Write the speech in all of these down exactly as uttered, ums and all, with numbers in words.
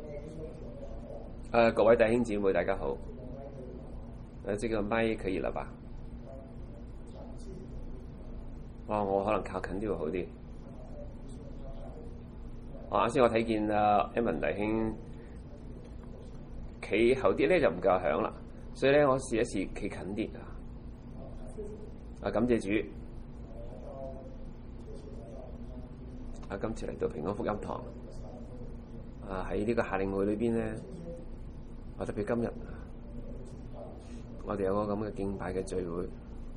誒，各位弟兄姊妹，大家好。誒，這個麥可以了吧？哇，我可能靠近啲會好啲。我啱先我睇見啊 Evan 弟兄企後啲咧就唔夠響啦，所以咧我試一試企近啲啊。啊，感謝主！啊，今次嚟到平安福音堂啊，喺呢個夏令會裏邊咧，我特別今日我哋有個咁嘅敬拜嘅聚會，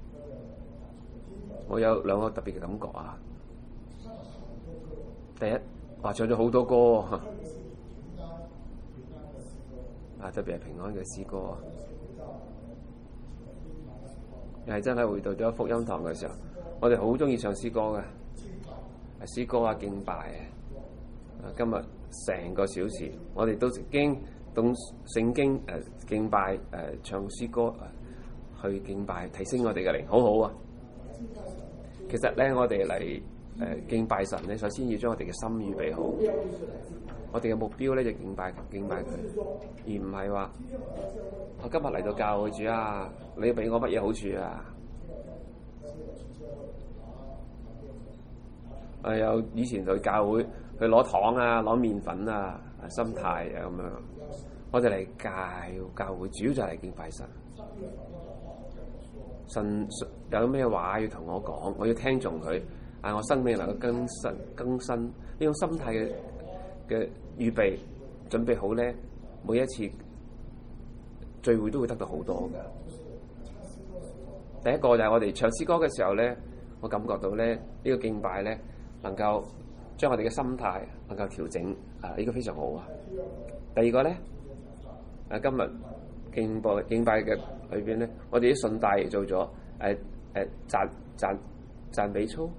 我有兩個特別嘅感覺啊。第一，話唱咗好多歌啊，特別係平安嘅詩歌啊，又係真係回到咗福音堂嘅時候，我哋好鍾意唱詩歌嘅，詩歌啊敬拜啊。今日成個小時，我哋都經讀聖經誒、呃、敬拜誒、呃、唱詩歌誒、呃、去敬拜，提升我哋嘅靈，好好啊！其實咧，我哋嚟誒敬拜神咧，首先要將我哋嘅心預備好。我哋嘅目標咧就敬拜敬拜佢，而唔係話我今日嚟到教會主啊，你要俾我乜嘢好處啊？誒、呃、有以前去教會去攞糖啊、攞麵粉啊，心態啊咁樣。我哋嚟教教會，主要就係嚟敬拜神。神有咩話要同我講，我要聽從佢。啊，我生命能夠更新更新呢種心態嘅嘅預備準備好咧，每一次聚會都會得到好多嘅。第一個就係我哋唱詩歌嘅時候咧，我感覺到咧呢、這個敬拜咧能夠將我哋嘅心態能夠調整，啊呢、這個非常好啊。第二個咧，啊今日敬拜敬拜嘅裏邊咧，我哋啲順帶做咗誒誒讚讚讚美操。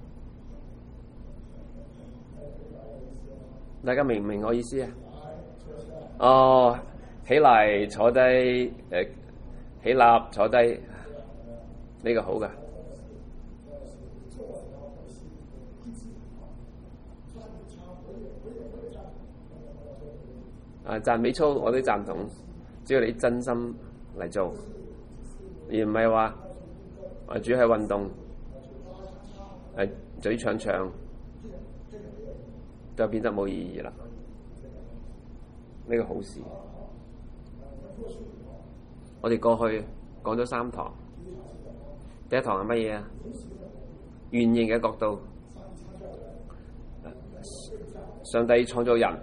大家明唔明我意思啊？哦，起嚟坐低，誒、呃，起立坐低，呢、這個好噶。啊，讚美操我都贊同，只要你真心嚟做，而唔係話啊主要係運動，係嘴唱唱。就變得冇意義啦。呢、這個好事。我哋過去講咗三堂，第一堂係乜嘢啊？圓形嘅角度，上帝創造人，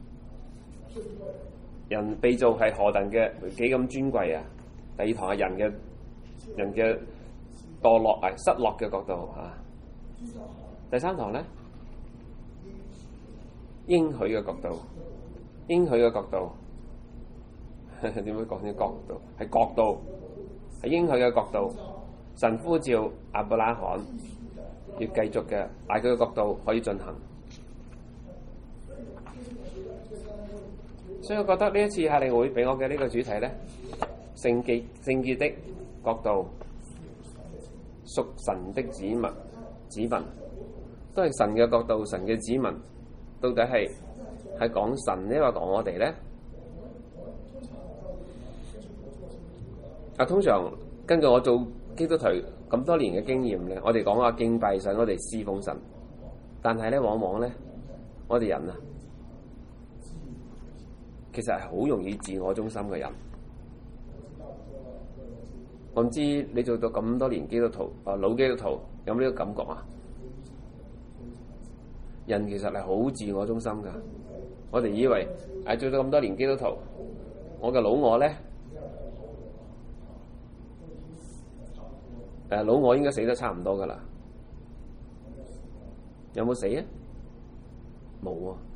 人被造係何等嘅幾咁尊貴啊！第二堂係人嘅人嘅墮落啊、失落嘅角度啊。第三堂咧？應許嘅角度，應許嘅角度，點樣講呢？角度係角度，係應許嘅角度。神呼召亞伯拉罕要繼續嘅，但佢嘅角度可以進行。所以我覺得呢一次夏令會俾我嘅呢個主題咧，聖潔聖潔的角度，屬神的子民子民，都係神嘅角度，神嘅子民。到底係係講神呢，話講我哋咧？啊，通常根據我做基督徒咁多年嘅經驗咧，我哋講話敬拜神，我哋侍奉神，但係咧往往咧，我哋人啊，其實係好容易自我中心嘅人。我唔知你做到咁多年基督徒啊，老基督徒有冇呢個感覺啊？人其實係好自我中心㗎，我哋以為誒做咗咁多年基督徒，我嘅老我咧，誒老我應該死得差唔多㗎啦，有冇死啊？冇啊，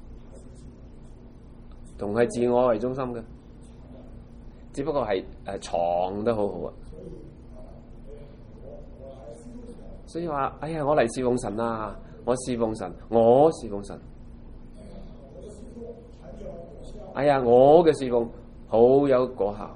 仲係自我為中心嘅，只不過係誒藏得好好啊，所以話哎呀，我嚟侍奉神啊！我侍奉神，我侍奉神。哎呀，我嘅侍奉好有果效。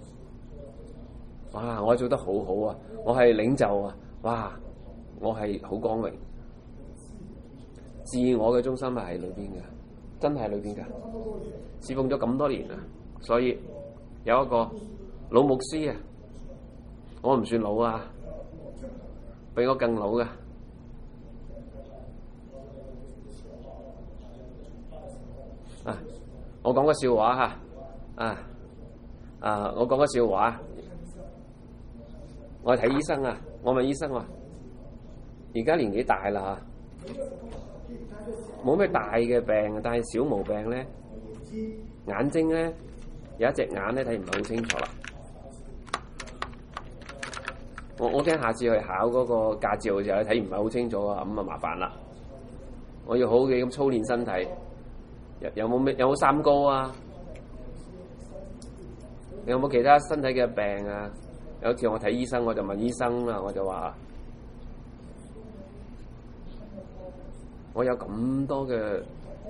哇！我做得好好啊！我係領袖啊！哇！我係好光榮。自我嘅中心係喺裏邊嘅。 真係裏邊㗎，侍奉咗咁多年啦，所以有一個老牧師啊，我唔算老啊，比我更老㗎。啊，我講個笑話嚇，啊啊，我講個笑話，我睇醫生啊，我問醫生話，而家年紀大啦嚇，冇咩大嘅病，但係小毛病咧，眼睛咧有一隻眼咧睇唔係好清楚啦。我我驚下次去考嗰個駕照嘅時候睇唔係好清楚啊，咁啊麻煩啦。我要好好嘅咁操練身體。有有冇咩有冇三高啊？有冇其他身體嘅病啊？有次我睇醫生，我就問醫生啦，我就話：我有咁多嘅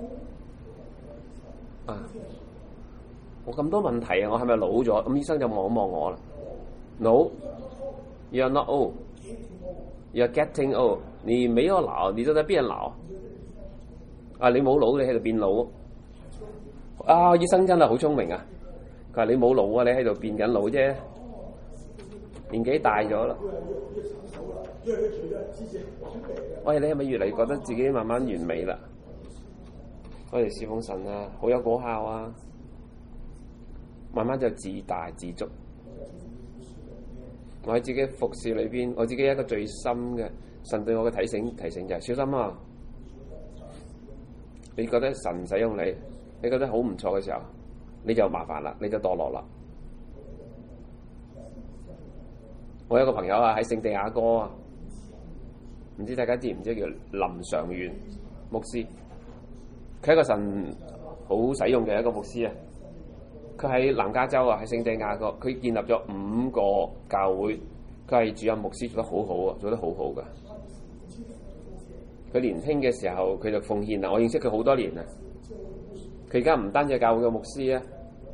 啊，我咁多問題啊，我係咪老咗？咁醫生就望一望我啦。No, you're not old. You're getting old. 你沒有老，你都在變老。啊，你冇老，你喺度變老。啊！醫生真係好聰明啊！佢話你冇老啊，你喺度變緊老啫，年紀大咗啦。喂，你係咪越嚟越覺得自己慢慢完美啦？我哋侍奉神啊，好有果效啊，慢慢就自大自足。我喺自己服侍裏邊，我自己一個最深嘅神對我嘅提醒提醒就係、是、小心啊！你覺得神使用你？你覺得好唔錯嘅時候，你就麻煩啦，你就墮落啦。我有個朋友啊，喺聖地亞哥啊，唔知大家知唔知叫林常元牧師？佢係一個神好使用嘅一個牧師啊。佢喺南加州啊，喺聖地亞哥，佢建立咗五個教會。佢係主任牧師，做得好好啊，做得好好噶。佢年輕嘅時候，佢就奉獻啦。我認識佢好多年啦。佢而家唔單止係教會嘅牧師啊，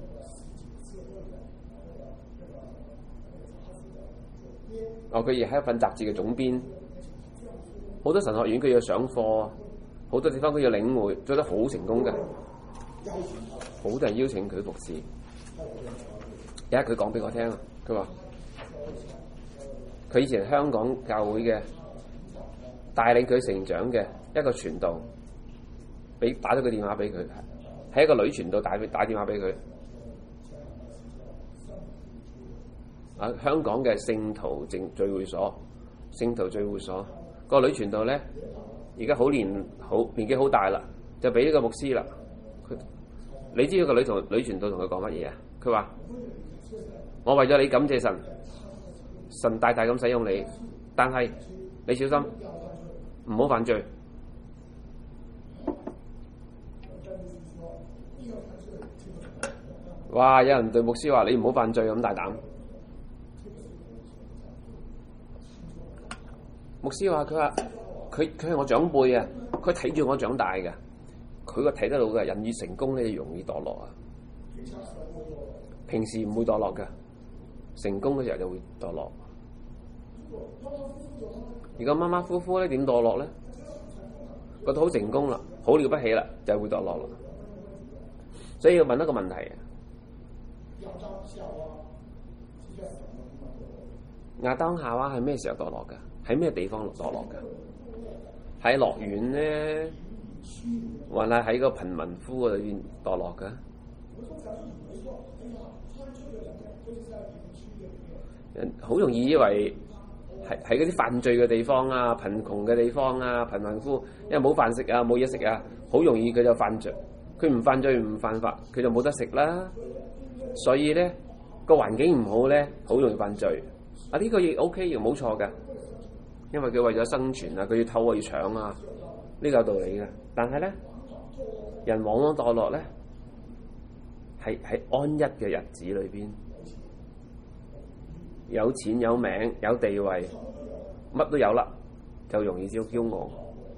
哦，佢亦係一份雜誌嘅總編，好多神學院佢要上課，好多地方佢要領會，做得好成功嘅，好多人邀請佢服侍。有一日佢講俾我聽，佢話佢以前香港教會嘅帶領佢成長嘅一個傳道，俾打咗個電話俾佢。係一個女傳道打打電話俾佢，啊，香港嘅聖徒正聚會所，聖徒聚會所，個女傳道咧，而家好年好年紀好大啦，就俾呢個牧師啦。佢，你知道個女同女傳道同佢講乜嘢啊？佢話：我為咗你感謝神，神大大咁使用你，但係你小心唔好犯罪。哇！有人對牧師話：你唔好犯罪咁大膽。牧師話：佢話佢佢係我長輩啊，佢睇住我長大嘅，佢個睇得到嘅人越成功咧，容易墮落啊。平時唔會墮落嘅，成功嘅時候就會墮落。如果馬馬虎虎咧，點墮落咧？覺得好成功啦，好了不起啦，就會墮落啦。所以要問一個問題啊。亞當夏娃係咩時候墮落㗎？喺咩地方墮落㗎？喺樂園咧，還係喺個貧民窟裏邊墮落㗎？人好容易以為係喺嗰啲犯罪嘅地方啊、貧窮嘅地方啊、貧民窟，因為冇飯食啊、冇嘢食啊，好容易佢就犯罪。佢唔犯罪唔犯法，佢就冇得食啦。所以咧，個環境唔好咧，好容易犯罪。啊，呢個亦 O K，亦冇錯嘅，因為佢為咗生存啊，佢要偷啊，要搶啊，呢個有道理嘅。但係咧，人往往墮落咧，係喺安逸嘅日子裏邊，有錢有名有地位，乜都有啦，就容易招驕傲。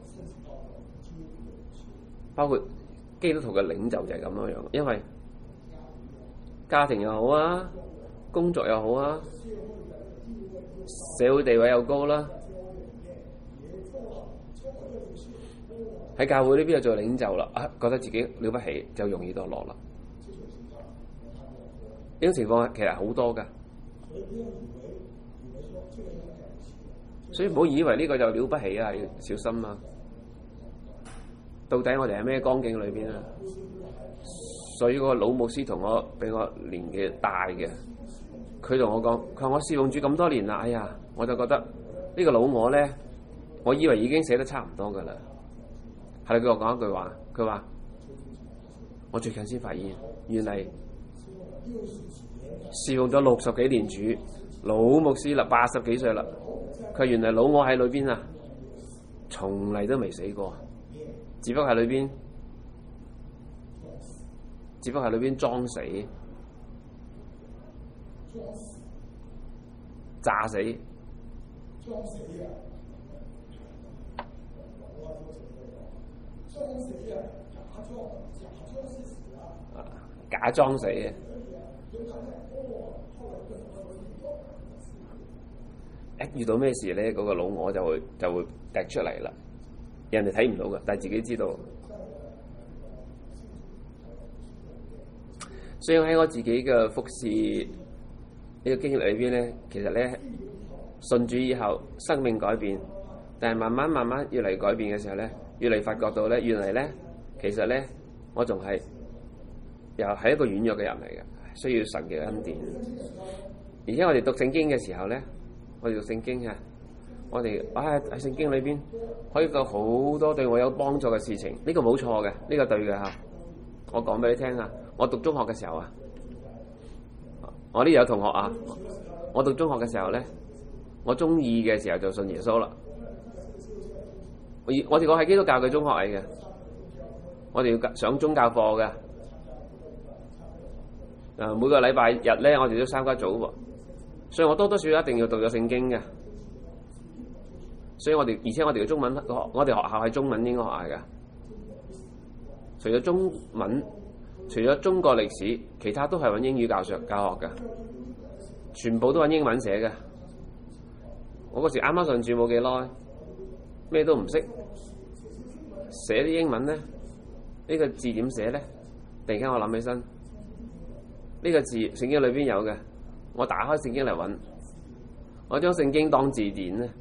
包括基督徒嘅領袖就係咁樣樣，因為家庭又好啊，工作又好啊，社會地位又高啦， 喺教會呢邊就做領袖啦，啊，覺得自己了不起，就容易墮落啦。呢種情況其實好多㗎，所以唔好以為呢個就了不起啊，要小心啊！到底我哋係咩光景裏邊啊？所以個老牧師同我比我年紀大嘅，佢同我講，佢話我侍奉主咁多年啦，哎呀，我就覺得呢個老我咧，我以為已經寫得差唔多噶啦。係佢講一句話，佢話我最近先發現，原嚟侍奉咗六十幾年主，老牧師啦，八十幾歲啦，佢原來老我喺裏邊啊，從嚟都未死過，只不過喺裏邊。只不過係裏邊裝死、炸死、假裝死嘅。一遇到咩事咧，嗰、那個老我就會就會突出嚟啦。人哋睇唔到嘅，但係自己知道。所以喺我自己嘅服侍呢個經歷裏邊咧，其實咧信主以後生命改變，但係慢慢慢慢越嚟改變嘅時候咧，越嚟發覺到咧，原嚟咧其實咧我仲係又係一個軟弱嘅人嚟嘅，需要神嘅恩典。而且我哋讀聖經嘅時候咧，我哋讀聖經啊，我哋啊喺聖經裏邊可以講好多對我有幫助嘅事情，呢個冇錯嘅，呢個對嘅嚇。我講俾你聽啊！我讀中學嘅時候啊，我呢有同學啊，我讀中學嘅時候咧，我中二嘅時候就信耶穌啦。我我哋個係基督教嘅中學嚟嘅，我哋要上宗教課嘅。誒，每個禮拜日咧，我哋都參加組喎，所以我多多少少一定要讀咗聖經嘅。所以我哋而且我哋嘅中文，我哋學校係中文英語學校嘅。除咗中文，除咗中國歷史，其他都係揾英語教學教學嘅，全部都揾英文寫嘅。我嗰時啱啱上住冇幾耐，咩都唔識，寫啲英文咧，呢個字點寫咧？突然間我諗起身，呢個字聖經裏邊有嘅，我打開聖經嚟揾，我將聖經當字典咧，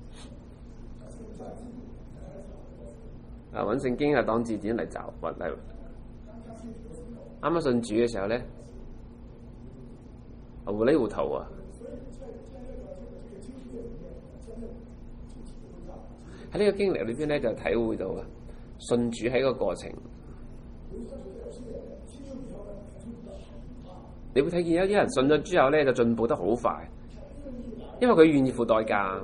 啊揾聖經啊當字典嚟找揾嚟。啱啱信主嘅時候咧，糊裡糊塗啊！喺呢個經歷裏邊咧，就體會到啊，信主係一個過程。你會睇見有啲人信咗之後咧，就進步得好快，因為佢願意付代價，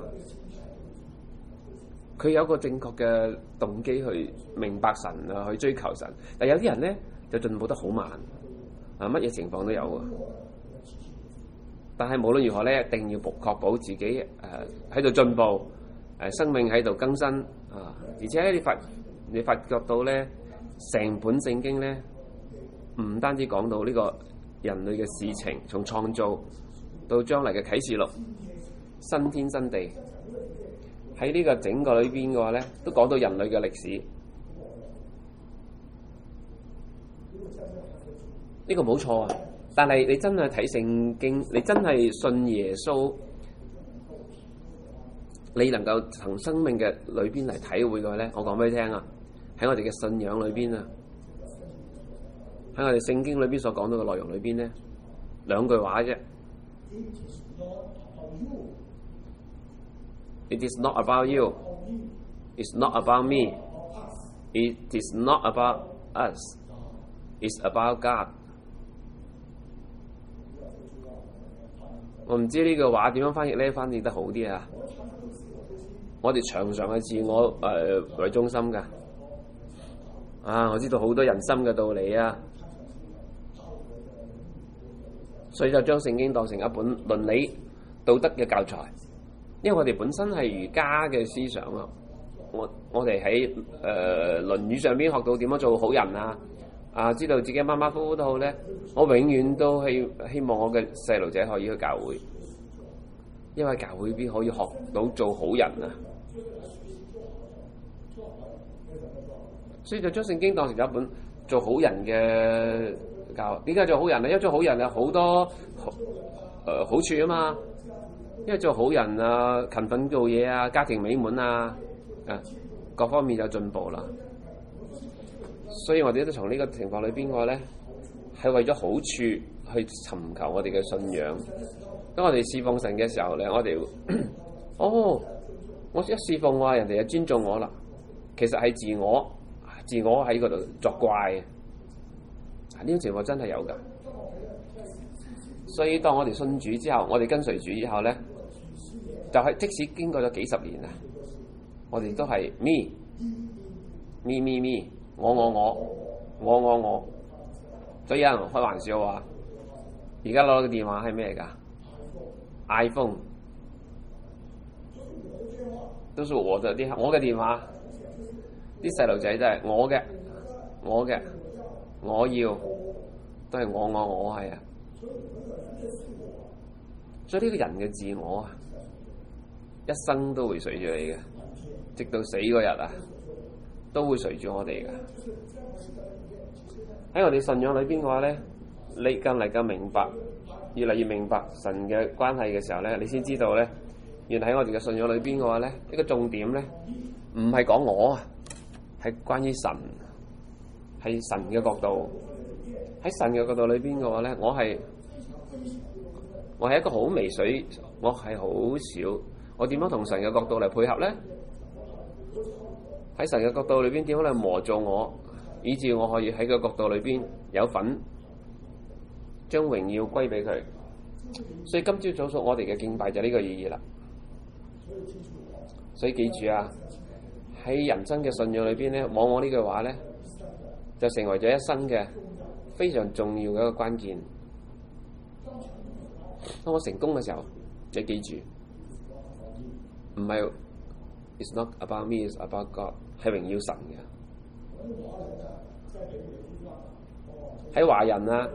佢有一個正確嘅動機去明白神啊，去追求神。但有啲人咧，就進步得好慢，啊，乜嘢情況都有啊！但係無論如何咧，一定要確保自己誒喺度進步，誒、呃、生命喺度更新啊！而且你發你發覺到咧，成本聖經咧，唔單止講到呢個人類嘅事情，從創造到將來嘅啟示錄，新天新地，喺呢個整個裏邊嘅話咧，都講到人類嘅歷史。呢個冇錯啊！但係你真係睇聖經，你真係信耶穌，你能夠從生命嘅裏邊嚟體會嘅話咧，我講俾你聽啊！喺我哋嘅信仰裏邊啊，喺我哋聖經裏邊所講到嘅內容裏邊咧，兩句話啫。It is not about you. It's not about me. It is not about us. It's about God. 我唔知呢個話點樣翻譯咧，翻譯得好啲啊！我哋常常係自我誒、呃、為中心㗎。啊，我知道好多人生嘅道理啊，所以就將聖經當成一本倫理道德嘅教材。因為我哋本身係儒家嘅思想啊，我我哋喺誒論語上邊學到點樣做好人啊。啊！知道自己馬馬虎虎都好咧，我永遠都係希望我嘅細路仔可以去教會，因為教會邊可以學到做好人啊！ 所以就將聖經當成咗一本做好人嘅教。點解做好人咧？因為做好人有好多好誒、呃、好處啊嘛。因為做好人啊，勤奮做嘢啊，家庭美滿啊，啊各方面有進步啦。所以我哋都從呢個情況裏邊嘅話咧，係為咗好處去尋求我哋嘅信仰。當我哋侍奉神嘅時候咧，我哋哦，我一侍奉我，人哋就尊重我啦。其實係自我，自我喺嗰度作怪。呢種情況真係有㗎。所以當我哋信主之後，我哋跟隨主以後咧，就係、是、即使經過咗幾十年啊，我哋都係 me me me me， 我我我我我我。所以有人開玩笑話，而家攞個電話係咩㗎 ？iPhone 都係我嘅啲，我嘅電話。啲細路仔都係我嘅，我嘅，我要都係我我我係啊。所以呢個人嘅自我啊，一生都會隨住你嘅，直到死嗰日啊，都會隨住我哋嘅。喺我哋信仰裏邊嘅話咧，你更嚟更明白，越嚟越明白神嘅關係嘅時候咧，你先知道咧，原來喺我哋嘅信仰裏邊嘅話咧，呢個重點咧，唔係講我啊，係關於神，係神嘅角度。喺神嘅角度裏邊嘅話咧，我係。我係一個好微水，我係好少。我點樣同神嘅角度嚟配合咧？喺神嘅角度裏邊點樣嚟磨造我，以致我可以喺個角度裏邊有份將榮耀歸俾佢。所以今朝早數我哋嘅敬拜就呢個意義啦。所以記住啊，喺人生嘅信仰裏邊咧，往往呢句話咧，就成為咗一生嘅非常重要嘅一個關鍵。當我成功嘅時候，你記住，唔係 It's not about me, it's about God， 係榮耀神嘅。喺華人啊，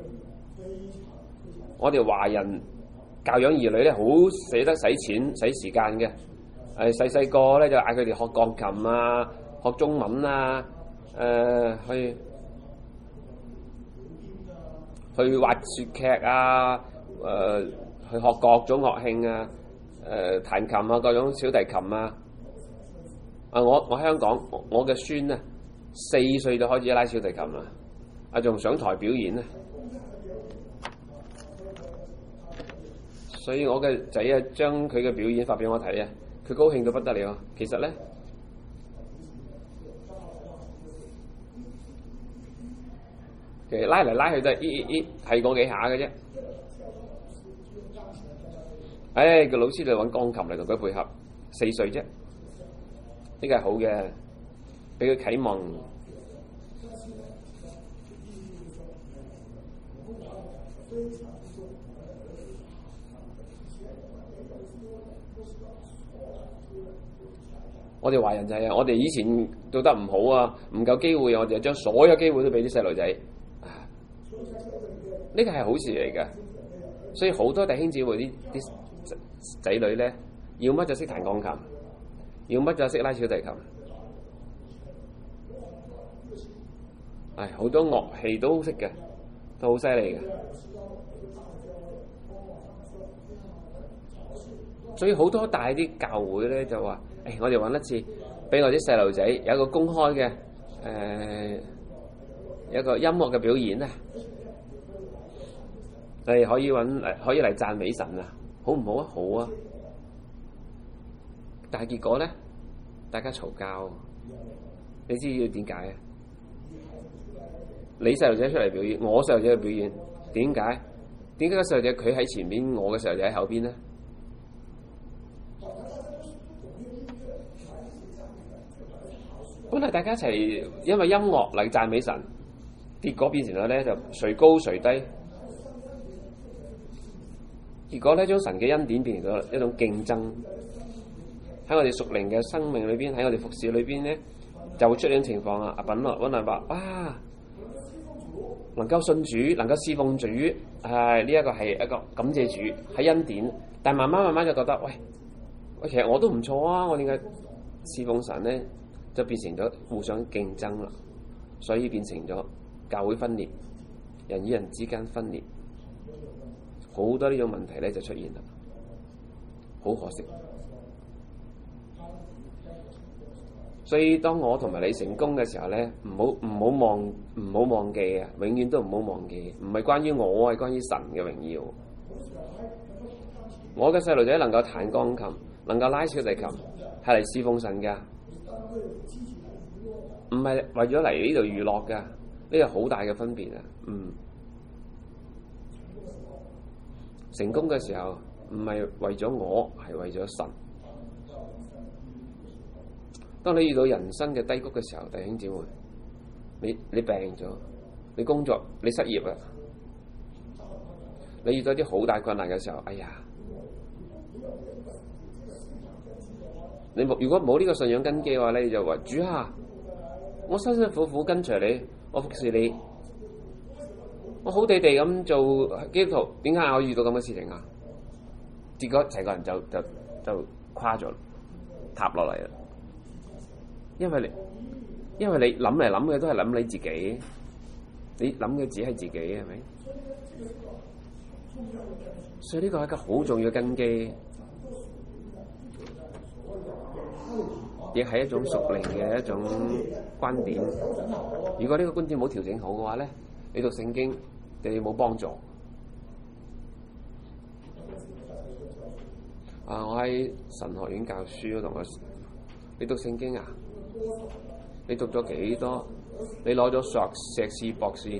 我哋華人教養兒女咧，好捨得使錢使時間嘅。誒細細個咧就嗌佢哋學鋼琴啊，學中文啊，誒、呃、去去滑雪劇啊。誒、呃、去學各種樂器啊，誒、呃、彈琴啊，各種小提琴啊。啊，我我香港我嘅孫啊，四歲就開始拉小提琴啦，啊仲上台表演啊。所以我嘅仔啊，將佢嘅表演發俾我睇啊，佢高興到不得了。其實咧，其實拉嚟拉去都係咦咦咦，係嗰幾下嘅啫。唉，個老師就揾鋼琴嚟同佢配合，四歲啫，呢個係好嘅，俾佢啟蒙。我哋華人就係啊，我哋以前做得唔好啊，唔夠機會，我哋就將所有機會都俾啲細路仔，呢個係好事嚟嘅。所以好多弟兄姊妹啲啲仔女咧，要乜就識彈鋼琴，要乜就識拉小提琴，唉，好多樂器都識嘅，都好犀利嘅。所以好多大啲教會咧就話，誒、哎，我哋揾一次，俾我啲細路仔有一個公開嘅，誒、呃，有一個音樂嘅表演啊，誒，可以揾嚟，可以嚟讚美神啊！好唔好啊？好啊！但係結果咧，大家嘈交，你知要點解啊？你細路仔出嚟表演，我細路仔去表演，點解？點解個細路仔佢喺前面，我嘅細路仔喺後邊咧？本來大家一齊因為音樂嚟讚美神，結果變成咗咧就誰高誰低。結果咧，將神嘅恩典變成咗一種競爭。喺我哋屬靈嘅生命裏邊，喺我哋服侍裏邊咧，就會出呢種情況啊！阿品樂溫良話：哇，能夠信主，能夠侍奉主，係呢一個係一個感謝主，係恩典。但係慢慢慢慢就覺得，喂，喂，其實我都唔錯啊！我點解侍奉神咧？ 就變成咗互相競爭啦，所以變成咗教會分裂，人與人之間分裂，好多呢種問題咧就出現啦，好可惜。所以當我同埋你成功嘅時候咧，唔好唔好忘唔好忘記啊，永遠都唔好忘記，唔係關於我，係關於神嘅榮耀。我嘅細路仔能夠彈鋼琴，能夠拉小提琴，係嚟侍奉神噶，唔係為咗嚟呢度娛樂噶，呢個好大嘅分別啊！嗯，成功嘅時候唔係為咗我，係為咗神。當你遇到人生嘅低谷嘅時候，弟兄姊妹，你你病咗，你工作你失業啦，你遇到啲好大困難嘅時候，哎呀，你冇如果冇呢個信仰根基嘅話咧，你就話主啊，我辛辛苦苦跟隨你，我服侍你，我好地地咁做基督徒，點解我遇到咁嘅事情啊？結果成個人就就就垮咗，塌落嚟啦。因為你，因為你諗嚟諗嘅都係諗你自己，你諗嘅只係自己，係咪？所以呢個係一個好重要嘅根基，亦係一種屬靈嘅一種觀點。如果呢個觀點冇調整好嘅話咧，你讀聖經對你冇幫助。啊！我喺神學院教書嗰度，我你讀聖經啊？你讀咗幾多？你攞咗碩碩士、博士？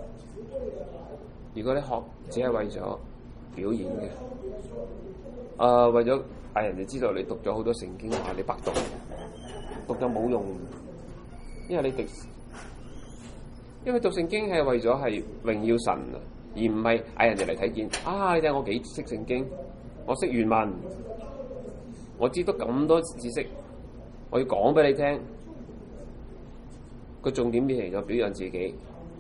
如果你學只係為咗表演嘅，誒、呃、為咗嗌人哋知道你讀咗好多聖經嘅話，你白讀，讀咗冇用。因為你讀，因為讀聖經係為咗係榮耀神啊，而唔係嗌人哋嚟睇見。啊！你睇我幾識聖經，我識原文，我知道咁多知識。我要講俾你聽，個重點變成咗表揚自己，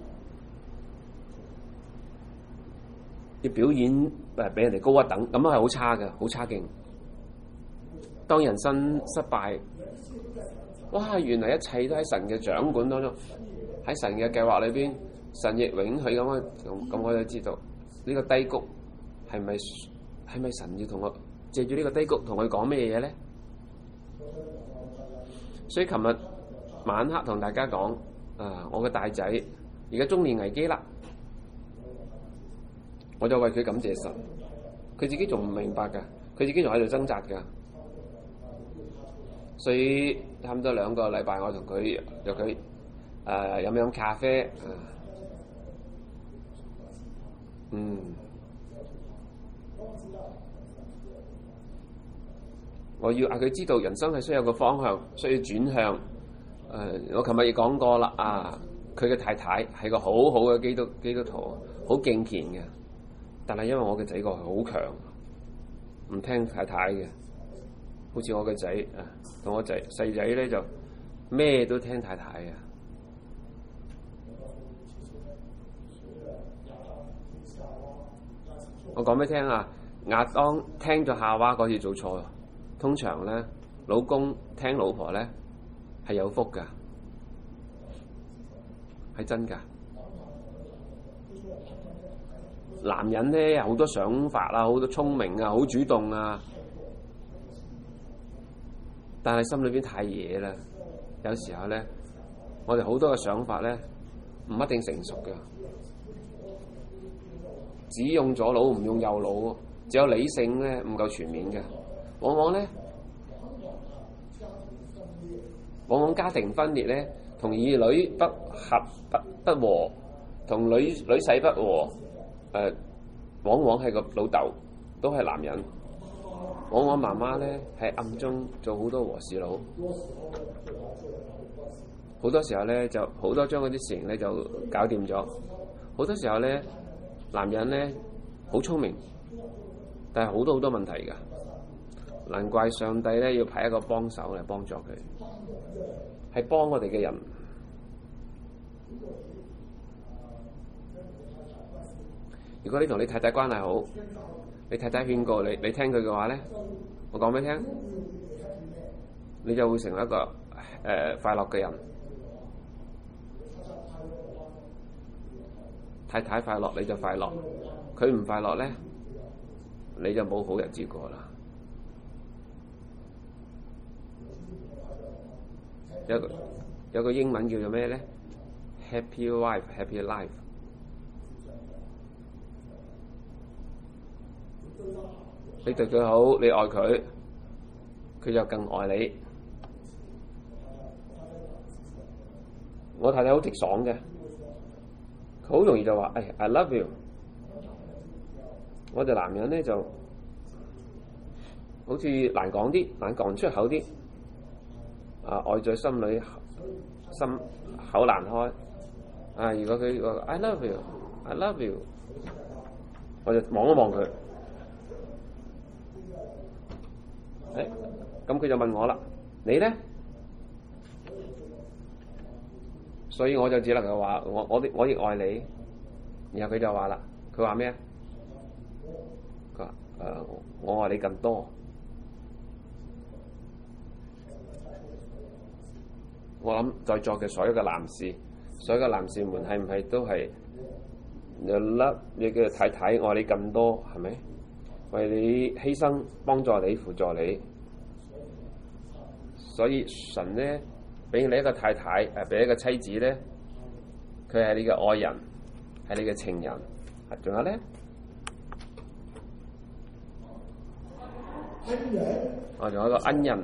要表演誒比人哋高一等，咁樣係好差嘅，好差勁。當人生失敗，哇！原來一切都喺神嘅掌管當中，喺神嘅計劃裏邊，神亦允許咁樣，咁咁我就知道呢個低谷係咪係咪神要同我借住呢個低谷同佢講咩嘢咧？所以琴日晚黑同大家講，啊，我嘅大仔而家中年危機啦，我就為佢感謝神。佢自己仲唔明白㗎，佢自己仲喺度掙扎㗎。所以差唔多兩個禮拜，我同佢約佢誒飲飲咖啡啊，嗯。我要嗌佢知道人生係需要個方向，需要轉向。誒、呃，我琴日亦講過啦，啊，佢嘅太太係個好好嘅基督基督徒，好敬虔嘅。但係因為我嘅仔個係好強，唔聽太太嘅，好似我嘅仔啊，同我仔細仔咧就咩都聽太太嘅。我講俾你聽啊，亞當聽咗夏娃嗰次做錯。通常咧，老公聽老婆咧係有福噶，係真噶。男人咧有好多想法啊，好多聰明啊，好主動啊，但係心裏邊太野啦。有時候咧，我哋好多嘅想法咧唔一定成熟噶，只用左腦唔用右腦，只有理性咧唔夠全面嘅。往往咧，往往家庭分裂咧，同兒女不合不不和，同女女婿不和，誒、呃，往往係個老豆都係男人，往往媽媽咧喺暗中做好多和事佬，好多時候咧就好多將嗰啲事情咧就搞掂咗，好多時候咧男人咧好聰明，但係好多好多問題㗎。難怪上帝咧要派一個幫手嚟幫助佢，係幫我哋嘅人。如果你同你太太關係好，你太太勸告你，你聽佢嘅話咧，我講俾你聽，你就會成為一個呃、快樂嘅人，太太快樂你就快樂，佢唔快樂咧，你就冇好日子過啦。有個有個英文叫做咩咧 ？Happy wife, happy life。你對佢好，你愛佢，佢就更愛你。我太太好直爽嘅，佢好容易就話：誒、哎、I love you。我哋男人咧就好似難講啲，難講出口啲。啊，愛在心裏，心口難開。啊，如果佢話 I love you，I love you， 我就望一望佢。誒，咁佢就問我啦，你咧？所以我就只能夠話我我我亦愛你。然後佢就話啦，佢話咩啊？佢話誒，我愛你更多。我諗在座嘅所有嘅男士，所有嘅男士們係唔係都係有粒你嘅太太愛你更多，係咪？為你犧牲，幫助你，輔助你。所以神咧俾你一個太太，誒俾一個妻子咧，佢係你嘅愛人，係你嘅情人。仲有咧，我仲有一個恩人。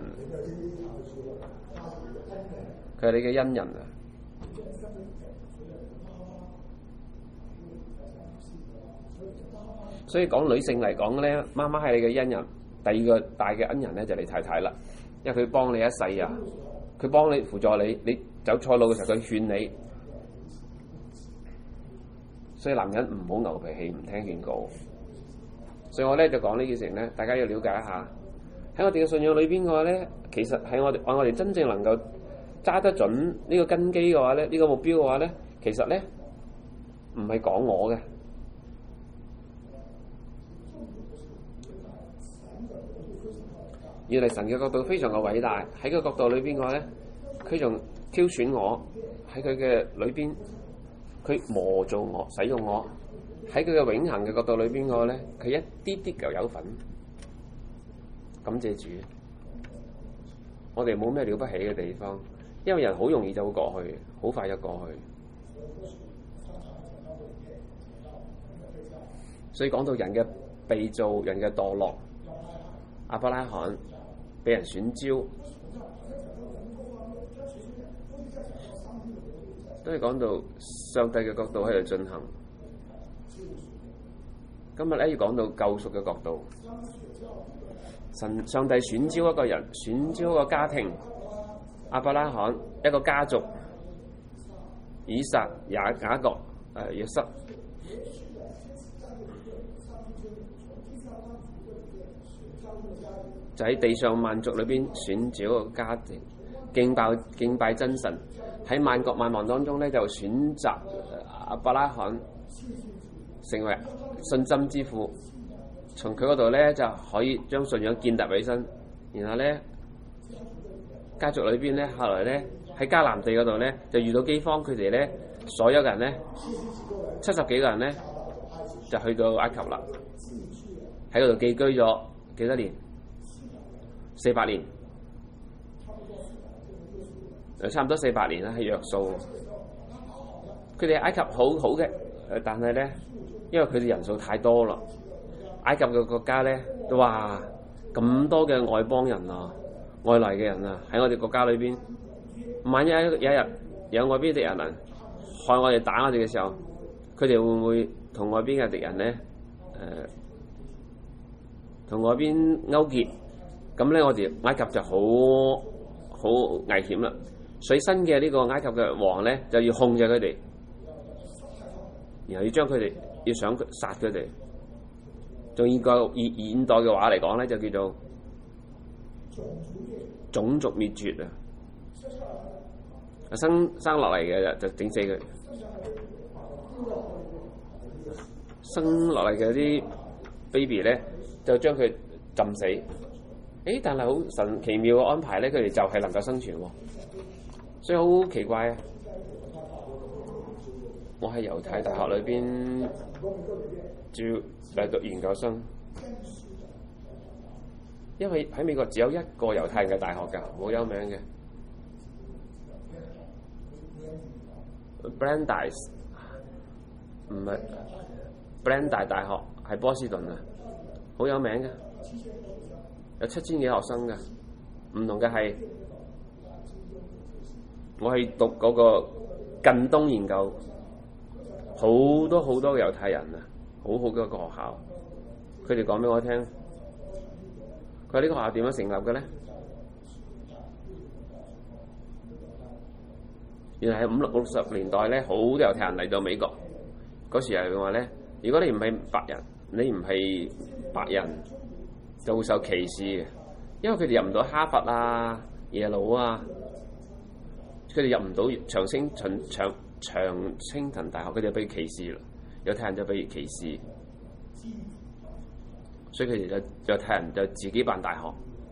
佢係你嘅恩人啊！所以講女性嚟講咧，媽媽係你嘅恩人，第二個大嘅恩人咧就係你太太啦，因為佢幫你一世啊，佢幫你輔助你，你走錯路嘅時候佢勸你，所以男人唔好牛脾氣，唔聽勸告。所以我咧就講呢件事咧，大家要了解一下喺我哋嘅信仰裏邊嘅話咧，其實喺我哋我哋真正能夠揸得準呢個根基嘅話咧，呢、呢個目標嘅話咧，其實咧唔係講我嘅。原來神嘅角度非常嘅偉大，喺個角度裏邊嘅話咧，佢仲挑選我喺佢嘅裏邊，佢磨造我，使用我喺佢嘅永恆嘅角度裏邊嘅話咧，佢一啲啲就有份。感謝主，我哋冇咩了不起嘅地方。因為人好容易就會過去，好快就過去。所以講到人嘅被造，人嘅墮落，亞伯拉罕俾人選召，都係講到上帝嘅角度喺度進行。今日咧要講到救贖嘅角度，神上帝選召一個人，選召一個家庭。亞伯拉罕一個家族，以撒、雅雅各、誒約瑟，就喺地上萬族裏邊選召一個家庭，敬拜敬拜真神。喺萬國萬民當中咧，就選擇亞伯拉罕成為信心之父。從佢嗰度咧就可以將信仰建立起身，然後咧。家族裏邊咧，後來咧喺迦南地嗰度咧就遇到饑荒，佢哋咧所有人咧七十幾個人咧就去到埃及啦，喺嗰度寄居咗幾多年？四百年，誒差唔多四百年啦，係約數。佢哋埃及好好嘅，誒但係咧，因為佢哋人數太多啦，埃及嘅國家咧都話咁多嘅外邦人啊！外來嘅人啊，喺我哋國家裏邊，萬一有一日有外邊敵人嚟害我哋打我哋嘅時候，佢哋會唔會同外邊嘅敵人咧？誒、呃，同外邊勾結，咁咧我哋埃及就好好危險啦。所以新嘅呢個埃及嘅王咧，就要控制佢哋，然後要將佢哋要想殺佢哋。仲現個現現代嘅話嚟講咧，就叫做種族滅絕啊！生生落嚟嘅就整死佢，生落嚟嘅啲 baby 咧就將佢浸死。誒，但係好神奇妙嘅安排咧，佢哋就係能夠生存喎。 所以好奇怪啊！我喺猶太大學裏邊照嚟讀研究生，因為喺美國只有一個猶太人嘅大學㗎，好有名嘅 Brandeis， 唔係 Brandeis 大學喺波士頓啊，好有名嘅，有七千幾學生㗎。唔同嘅係，我係讀嗰個近東研究。好多好多猶太人啊，好好嘅一個學校。佢哋講俾我聽，佢話呢個學校點樣成立嘅咧？原來係五六六十年代咧，好多猶太人嚟到美國嗰時係話咧，如果你唔係白人，你唔係白人，就會受歧視嘅，因為佢哋入唔到哈佛啊、耶魯啊，佢哋入唔到長青長長。長青藤大學，佢哋就被歧視啦。猶太人就被歧視，所以佢哋就猶太人就自己辦大學。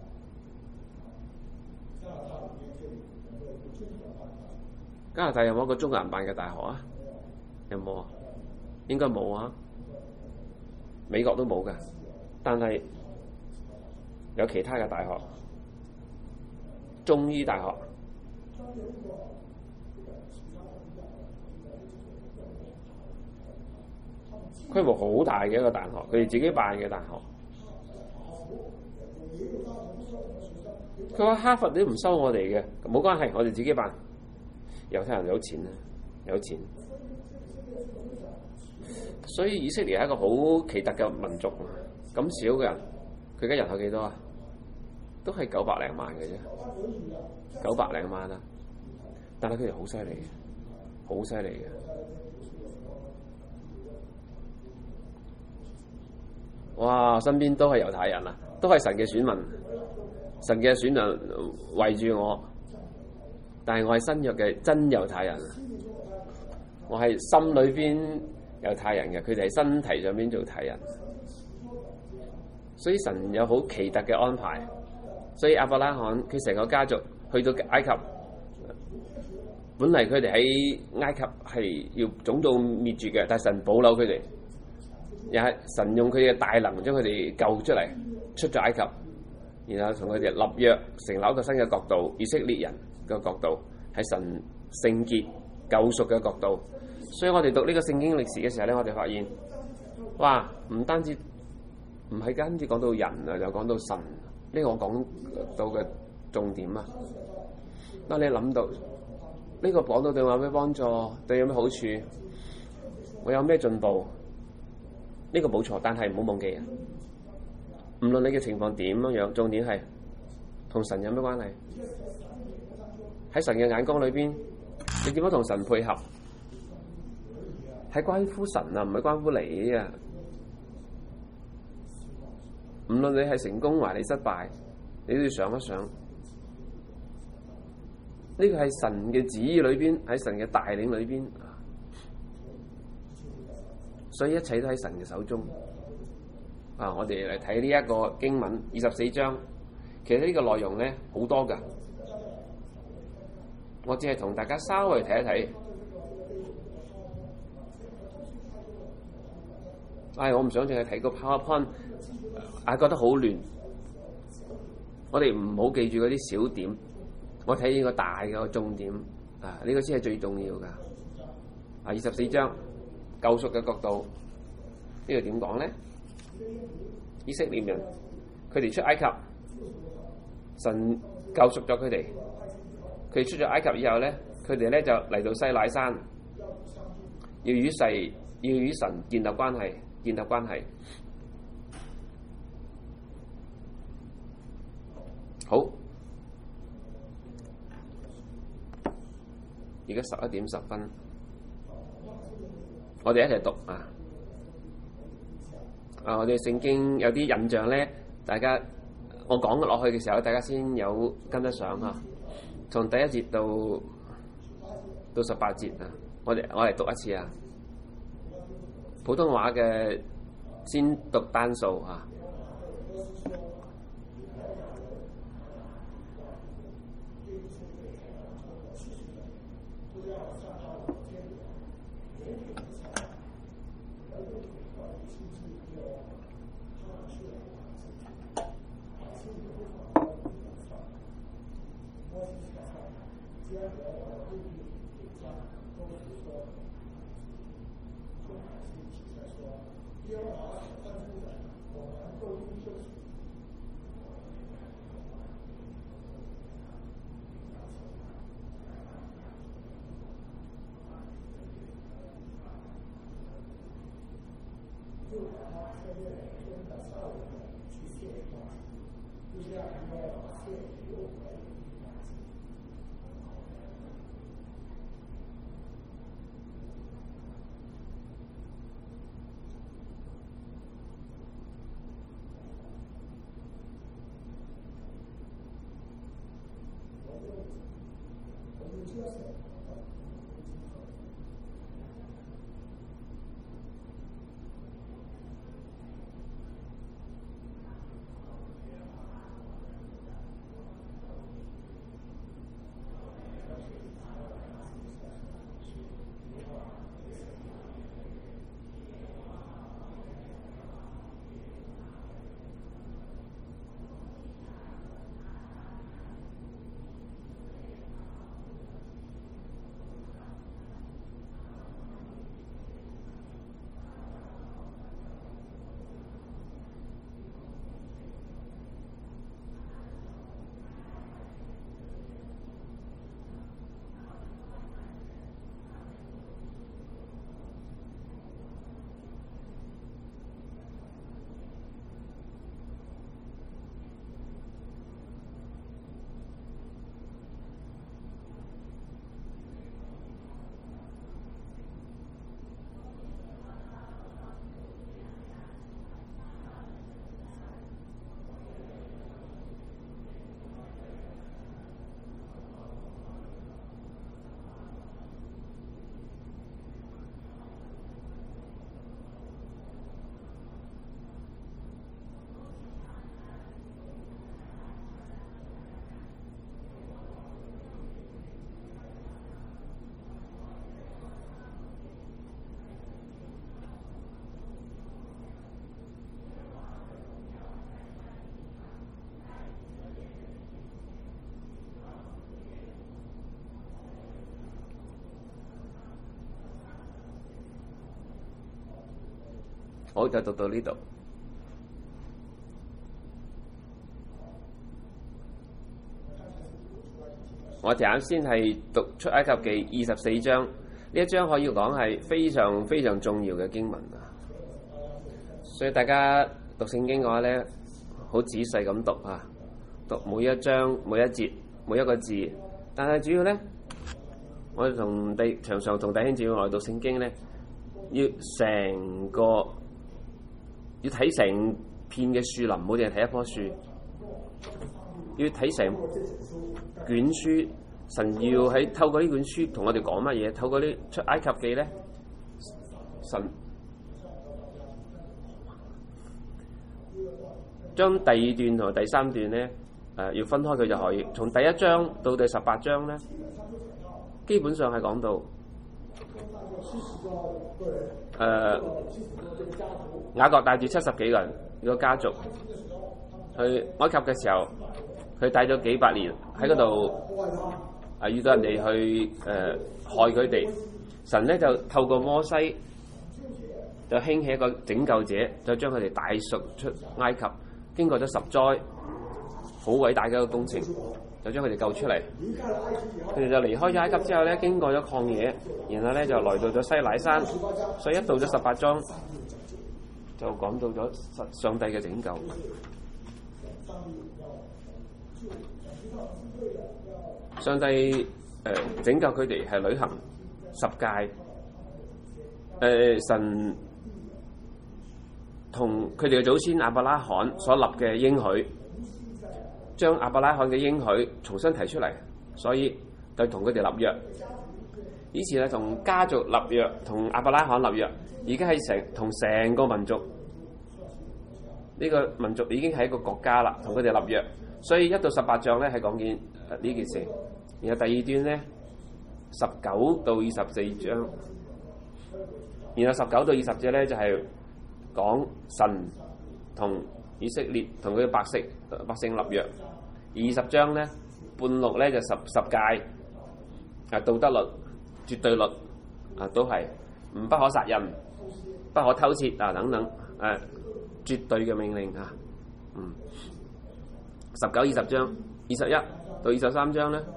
加拿大有冇一個中國人辦嘅大學啊？有冇啊？應該冇啊。美國都冇㗎，但係有其他嘅大學，中醫大學。規模好大嘅一個大學，佢哋自己辦嘅大學。佢話哈佛都唔收我哋嘅，冇關係，我哋自己辦。猶太人有錢啊，有錢。所以以色列係一個好奇特嘅民族，咁少嘅人，佢而家人口幾多啊？都係九百零萬嘅啫，九百零萬啊！但係佢哋好犀利嘅，好犀利嘅。哇！身邊都係猶太人啊，都係神嘅選民，神嘅選民圍住我，但係我係新約嘅真猶太人，我係心裏邊猶太人嘅，佢哋係身體上邊做猶太人，所以神有好奇特嘅安排。所以亞伯拉罕佢成個家族去到埃及，本嚟佢哋喺埃及係要種族滅絕嘅，但係神保留佢哋。又係神用佢嘅大能將佢哋救出嚟，出咗埃及，然後同佢哋立約，成立一個新嘅國度，以色列人嘅國度，係神聖潔救贖嘅國度。所以我哋讀呢個聖經歷史嘅時候咧，我哋發現，哇！唔單止唔係單止講到人啊，就講到神，呢個我講到嘅重點啊。當你諗到呢個講到對我有咩幫助，對有咩好處，我有咩進步？呢個冇錯，但係唔好忘記啊！無論你嘅情況點樣樣，重點係同神有咩關係？喺神嘅眼光裏邊，你點樣同神配合？係關乎神啊，唔係關乎你啊！無論你係成功還是失敗，你都要想一想，呢個係神嘅旨意裏邊，喺神嘅帶領裏邊。所以一切都喺神嘅手中。啊，我哋嚟睇呢一個經文二十四章，其實呢個內容咧好多㗎，我只係同大家稍微睇一睇。唉、哎，我唔想淨係睇個 PowerPoint，啊覺得好亂。我哋唔好記住嗰啲小點，我睇呢個大嘅重點。啊，呢、這個先係最重要㗎。啊，二十四章。救贖嘅角度，呢度點講咧？以色列人佢哋出埃及，神救贖咗佢哋。佢哋出咗埃及以後咧，佢哋咧就嚟到西乃山，要與神要與神建立關係，建立關係。好，而家十一點十分。我哋一齊讀啊！啊，我哋聖經有啲印象咧，大家我講落去嘅時候，大家先有跟得上啊。從第一節到到十八節啊，我哋我嚟讀一次啊。普通話嘅先讀單數啊。 好，就讀到呢度。我哋啱先係讀出埃及記二十四章，呢一章可以講係非常非常重要嘅經文啊！所以大家讀聖經嘅話咧，好仔細咁讀啊，讀每一章、每一節、每一個字。但係主要咧，我哋同弟常常同弟兄姊妹來讀聖經咧，要成個。要睇成片嘅樹林，唔好淨係睇一棵樹。要睇成卷書，神要喺透過呢卷書同我哋講乜嘢？透過呢出埃及記咧，神將第二段同埋第三段咧，誒、呃、要分開佢就可以。從第一章到第十八章咧，基本上係講到誒。呃雅各帶住七十幾個人呢個家族去埃及嘅時候，佢帶咗幾百年喺嗰度，啊遇到人哋去誒、呃、害佢哋，神咧就透過摩西就興起一個拯救者，就將佢哋帶贖出埃及。經過咗十災，好偉大嘅一個工程，就將佢哋救出嚟。佢哋就離開咗埃及之後咧，經過咗曠野，然後咧就來到咗西乃山。所以一到咗十八章，就講到咗上帝嘅拯救。上帝誒、呃、拯救佢哋係履行十誡，誒、呃、神同佢哋嘅祖先亞伯拉罕所立嘅應許，將亞伯拉罕嘅應許重新提出嚟，所以就同佢哋立約。以前係同家族立約，同亞伯拉罕立約，而家係成同成個民族，呢、這個民族已經係一個國家啦，同佢哋立約。所以一到十八章咧係講緊呢件事。然後第二段咧， 十九到二十四章，然後十九到二十節咧就係、是、講神同以色列同佢嘅百姓百姓立約。二十章咧半六咧就十十誡啊，道德律、絕對律啊，都係唔不可殺人、不可偷竊啊等等誒、啊、絕對嘅命令啊。嗯，十九、二十章，二十一到二十三章咧，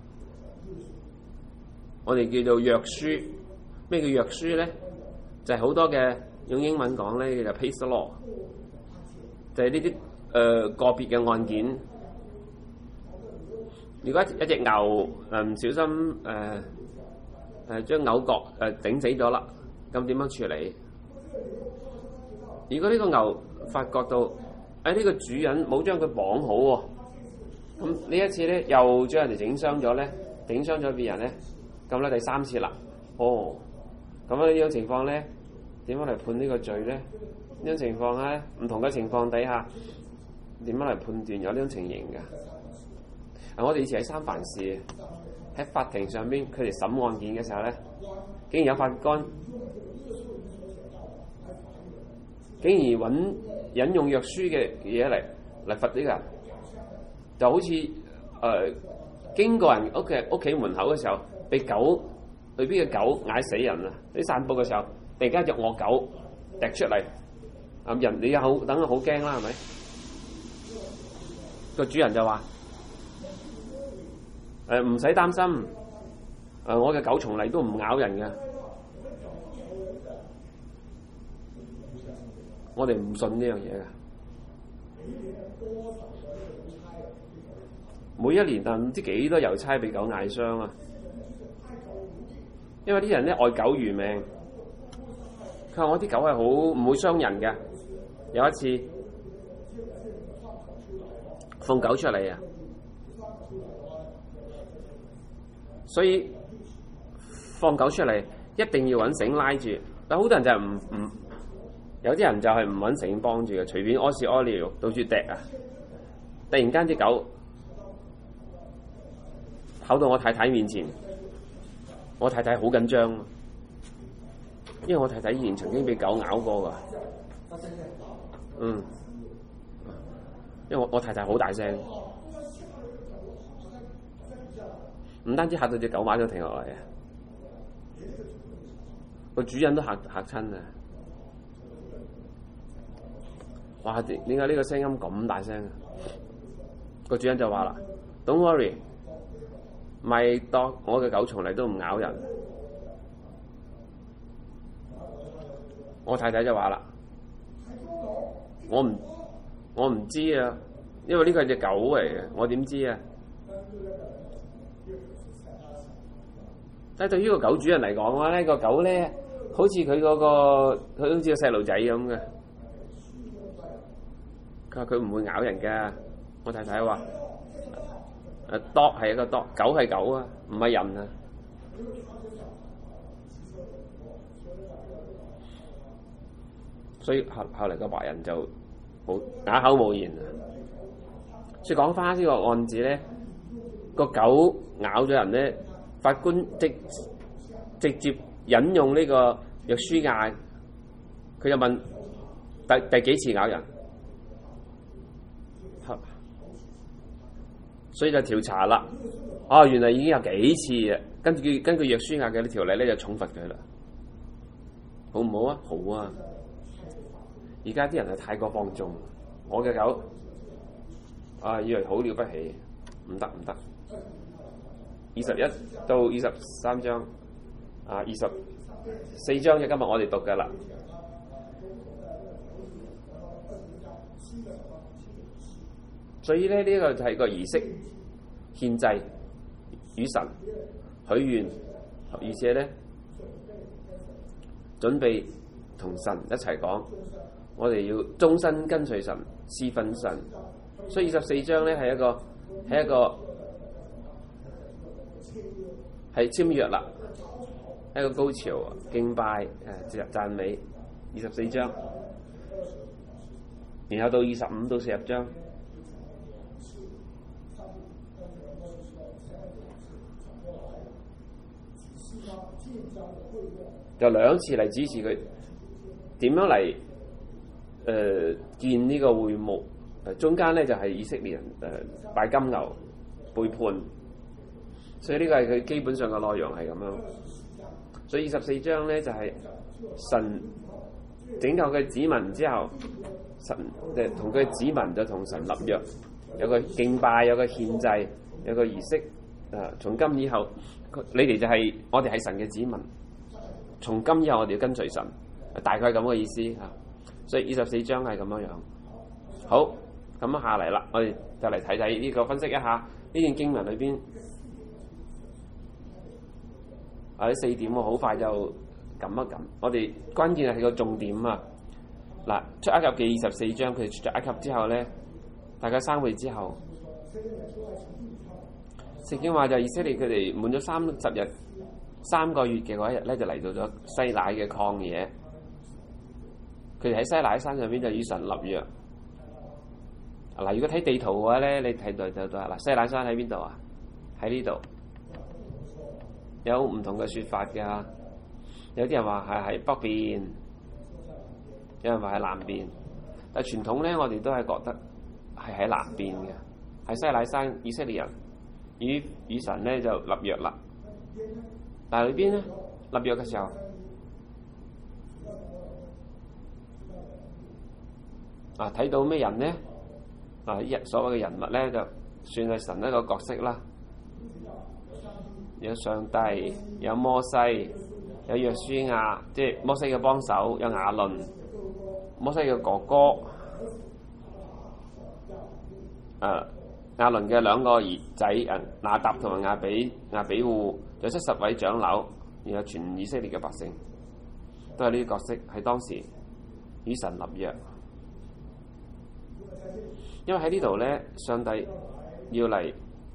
我哋叫做約書。咩叫約書咧？就係、是、好多嘅用英文講咧，就 case law，就係呢啲誒個別嘅案件。如果一隻牛誒唔、呃、小心誒誒將牛角誒頂死咗啦，咁點樣處理？如果呢個牛發覺到誒呢、哎這個主人冇將佢綁好喎，咁呢一次咧又將人哋整傷咗咧，整傷咗別人咧，咁咧第三次啦，哦，咁樣呢種情況咧點樣嚟判呢個罪咧？呢種情況咧唔同嘅情況底下點樣嚟判斷有呢種情形㗎？我哋以前喺三藩市喺法庭上邊，佢哋審案件嘅時候咧，竟然有法官竟然揾引用約書嘅嘢嚟嚟罰呢個人，就好似誒、呃、經過人屋企屋企門口嘅時候，被狗裏邊嘅狗嗌死人啊！你散步嘅時候，突然間隻惡狗踢出嚟，啊人你又好等佢好驚啦，係咪？個主人就話。誒唔使擔心，誒、呃、我嘅狗從嚟都唔咬人嘅，我哋唔信呢樣嘢嘅。每一年啊，唔知幾多郵差被狗咬傷啊！因為啲人咧愛狗如命，佢話我啲狗係好唔會傷人嘅。有一次放狗出嚟啊！所以放狗出嚟一定要揾繩拉住，但好多人就係唔唔，有啲人就係唔揾繩幫住嘅，隨便屙屎屙尿到處趯啊！突然間隻狗跑到我太太面前，我太太好緊張，因為我太太以前曾經被狗咬過㗎。嗯，因為我我太太好大聲。唔單止嚇到隻狗馬都停落嚟啊！個主人都嚇嚇親啊！哇！點解呢個聲音咁大聲啊？個主人就話啦 ：Don't worry， my dog，我嘅狗從嚟都唔咬人。我太太就話啦：我唔我唔知啊，因為呢個係隻狗嚟嘅，我點知啊？但係對於個狗主人嚟講嘅話咧，個狗咧好似佢嗰個，佢好似個細路仔咁嘅。佢話佢唔會咬人㗎。我太太話：誒 dog 係一個 dog，狗係狗啊，唔係人啊。所以後後嚟個白人就冇啞口無言啊。所以講翻呢個案子咧，個狗咬咗人咧。法官直直接引用呢個約書亞，佢就問第第幾次咬人，所以就調查啦。哦，原來已經有幾次啊！根據根據約書亞嘅呢條例咧，就重罰佢啦。好唔好啊？好啊！而家啲人係太過放縱，我嘅狗啊，以為好了不起，唔得唔得。二十一到二十三章，啊，二十四章嘅今日我哋讀㗎啦。所以咧，呢、這個就係個儀式獻祭與神許願，而且咧準備同神一齊講，我哋要終身跟隨神，侍奉神。所以二十四章咧係一個係一個。係簽約啦，一個高潮，敬拜誒讚美，二十四章，然後到二十五到四十章， 就兩次嚟指示佢點樣嚟誒、呃、建呢個會幕。誒中間咧就係、是、以色列人誒、呃、拜金牛背叛，所以呢個係佢基本上嘅內容係咁樣。所以二十四章咧就係、是、神拯救佢子民之後，神誒同佢子民就同神立約，有個敬拜，有個獻祭，有個儀式。啊、呃！從今以後，你哋就係、是、我哋係神嘅子民。從今以後，我哋要跟隨神，大概係咁嘅意思嚇。所以二十四章係咁樣樣。好，咁下嚟啦，我哋就嚟睇睇呢個分析一下呢段經文裏邊啊啲四點，我好快就撳一撳。我哋關鍵係個重點啊！嗱，出埃及記二十四章，佢哋出咗埃及之後咧，大家生會之後，聖經話就以色列佢哋滿咗三十日。三個月嘅嗰一日咧，就嚟到咗西乃嘅曠野。佢哋喺西乃山上邊就與神立約。嗱，如果睇地圖嘅話咧，你睇到就得啦。西乃山喺邊度啊？喺呢度。有唔同嘅説法㗎。有啲人話係喺北邊，有人話喺南邊。但係傳統咧，我哋都係覺得係喺南邊嘅。喺西乃山，以色列人與與神咧就立約啦。但係裏邊咧立約嘅時候，啊睇到咩人咧？啊一所謂嘅人物咧，就算係神一個角色啦。有上帝，有摩西，有約書亞，即係摩西嘅幫手，有亞倫，摩西嘅哥哥，啊亞倫嘅兩個兒仔，人拿答同埋亞比亞比戶。有七十位長老，然後全以色列嘅百姓，都係呢啲角色，喺當時與神立約。因為喺呢度咧，上帝要嚟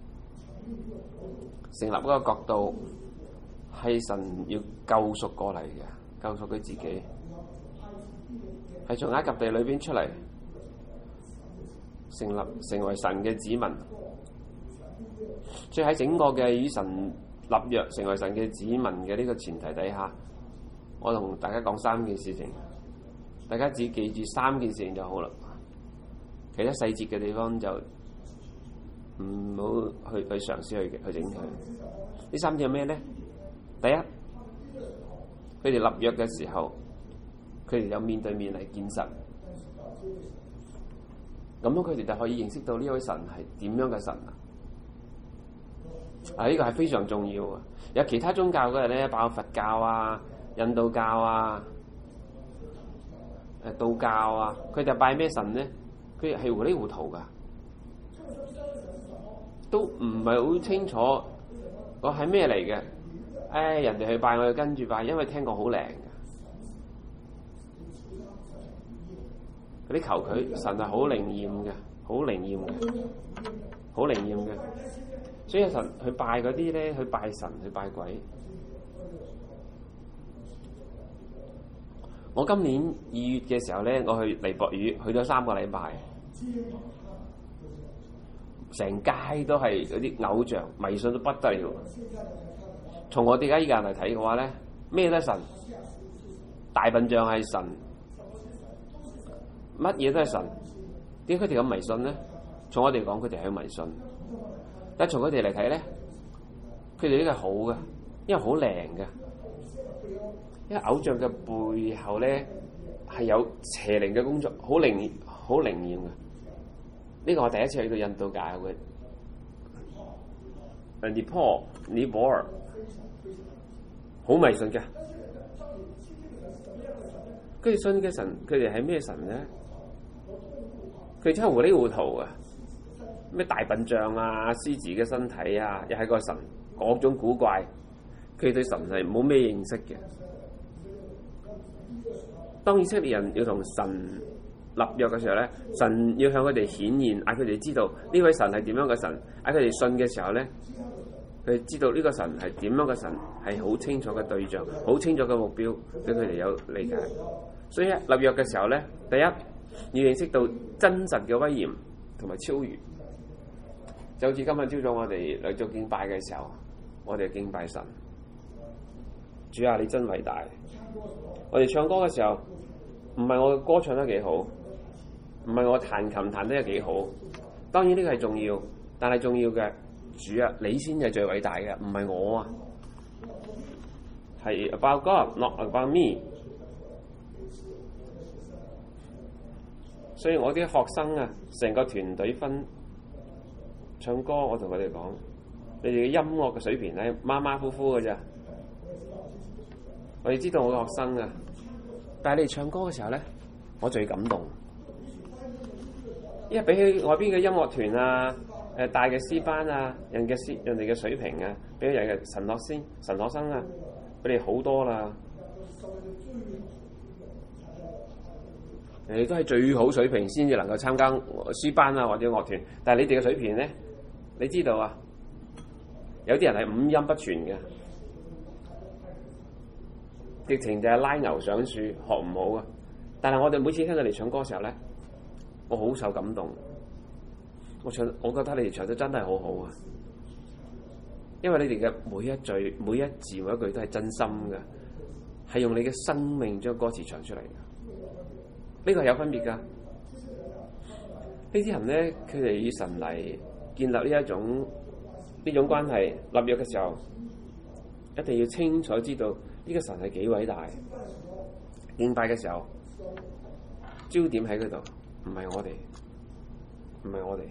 成立一個國度，係神要救贖過嚟嘅，救贖佢自己，係從埃及地裏邊出嚟，成立成為神嘅子民。所以喺整個嘅與神立約成為神嘅子民嘅呢個前提底下，我同大家講三件事情，大家只記住三件事情就好啦。其他細節嘅地方就唔好去去嘗試去去整佢。呢三件係咩咧？第一，佢哋立約嘅時候，佢哋有面對面嚟見神，咁樣佢哋就可以認識到呢位神係點樣嘅神啊！啊！呢個係非常重要啊！有其他宗教嘅人咧，包括佛教啊、印度教啊、誒道教啊，佢就拜咩神咧？佢係糊裡糊塗噶，都唔係好清楚我係咩嚟嘅。誒、哎，人哋去拜，我要跟住拜，因為聽講好靈嘅。嗰啲求佢神係好靈驗嘅，好靈驗嘅，好靈驗嘅。所以神去拜嗰啲咧，去拜神，去拜鬼。我今年二月嘅時候咧，我去尼泊爾，去咗三個禮拜，成街都係嗰啲偶像，迷信到不得了。從我哋而家依家人嚟睇嘅話咧，咩都係神，大笨象係神，乜嘢都係神。點解佢哋咁迷信咧？從我哋講，佢哋係迷信。但係從佢哋嚟睇咧，佢哋呢個係好嘅，因為好靈嘅。因為偶像嘅背後咧係有邪靈嘅工作，好靈好靈驗嘅。呢個我第一次去到印度教嘅，誒尼泊尼泊爾，好迷信嘅。佢哋信嘅神，佢哋係咩神咧？佢哋真係糊裡糊塗啊！咩大笨象啊、獅子嘅身體啊，又係個神，各種古怪。佢哋對神係冇咩認識嘅。當以色列人要同神立約嘅時候咧，神要向佢哋顯現，嗌佢哋知道呢位神係點樣嘅神，嗌佢哋信嘅時候咧，佢哋知道呢個神係點樣嘅神，係好清楚嘅對象，好清楚嘅目標，俾佢哋有理解。所以立約嘅時候咧，第一要認識到真實嘅威嚴同埋超越，就好似今日朝早我哋嚟做敬拜嘅時候，我哋敬拜神， 主啊，你真偉大！我哋唱歌嘅時候，唔係我嘅歌唱得幾好，唔係我彈琴彈得幾好，當然呢個係重要，但係重要嘅，主啊，你先係最偉大嘅，唔係我啊，係 about God，not about me。所以我啲學生啊，成個團隊分唱歌，我同佢哋講，你哋嘅音樂嘅水平咧，馬馬虎虎嘅咋。我哋知道我嘅學生啊，但係你哋唱歌嘅時候咧，我最感動，因為比起外邊嘅音樂團啊、誒大嘅詩班啊、人嘅詩人哋嘅水平啊，比起人嘅神學先神學生啊，比你好多啦。你都係最好水平先至能夠參加詩班啊或者樂團，但係你哋嘅水平咧，你知道啊？有啲人係五音不全嘅，直情就係拉牛上樹，學唔好啊！但係我哋每次聽到你唱歌嘅時候咧，我好受感動。我唱，我覺得你哋唱得真係好好啊！因為你哋嘅每一句、每一字、每一句都係真心嘅，係用你嘅生命將歌詞唱出嚟嘅。呢個係有分別㗎。呢啲人咧，佢哋以神嚟建立呢一種呢種關係，立約嘅時候，一定要清楚知道呢個神係幾偉大。敬拜嘅時候，焦點喺嗰度，唔係我哋，唔係我哋。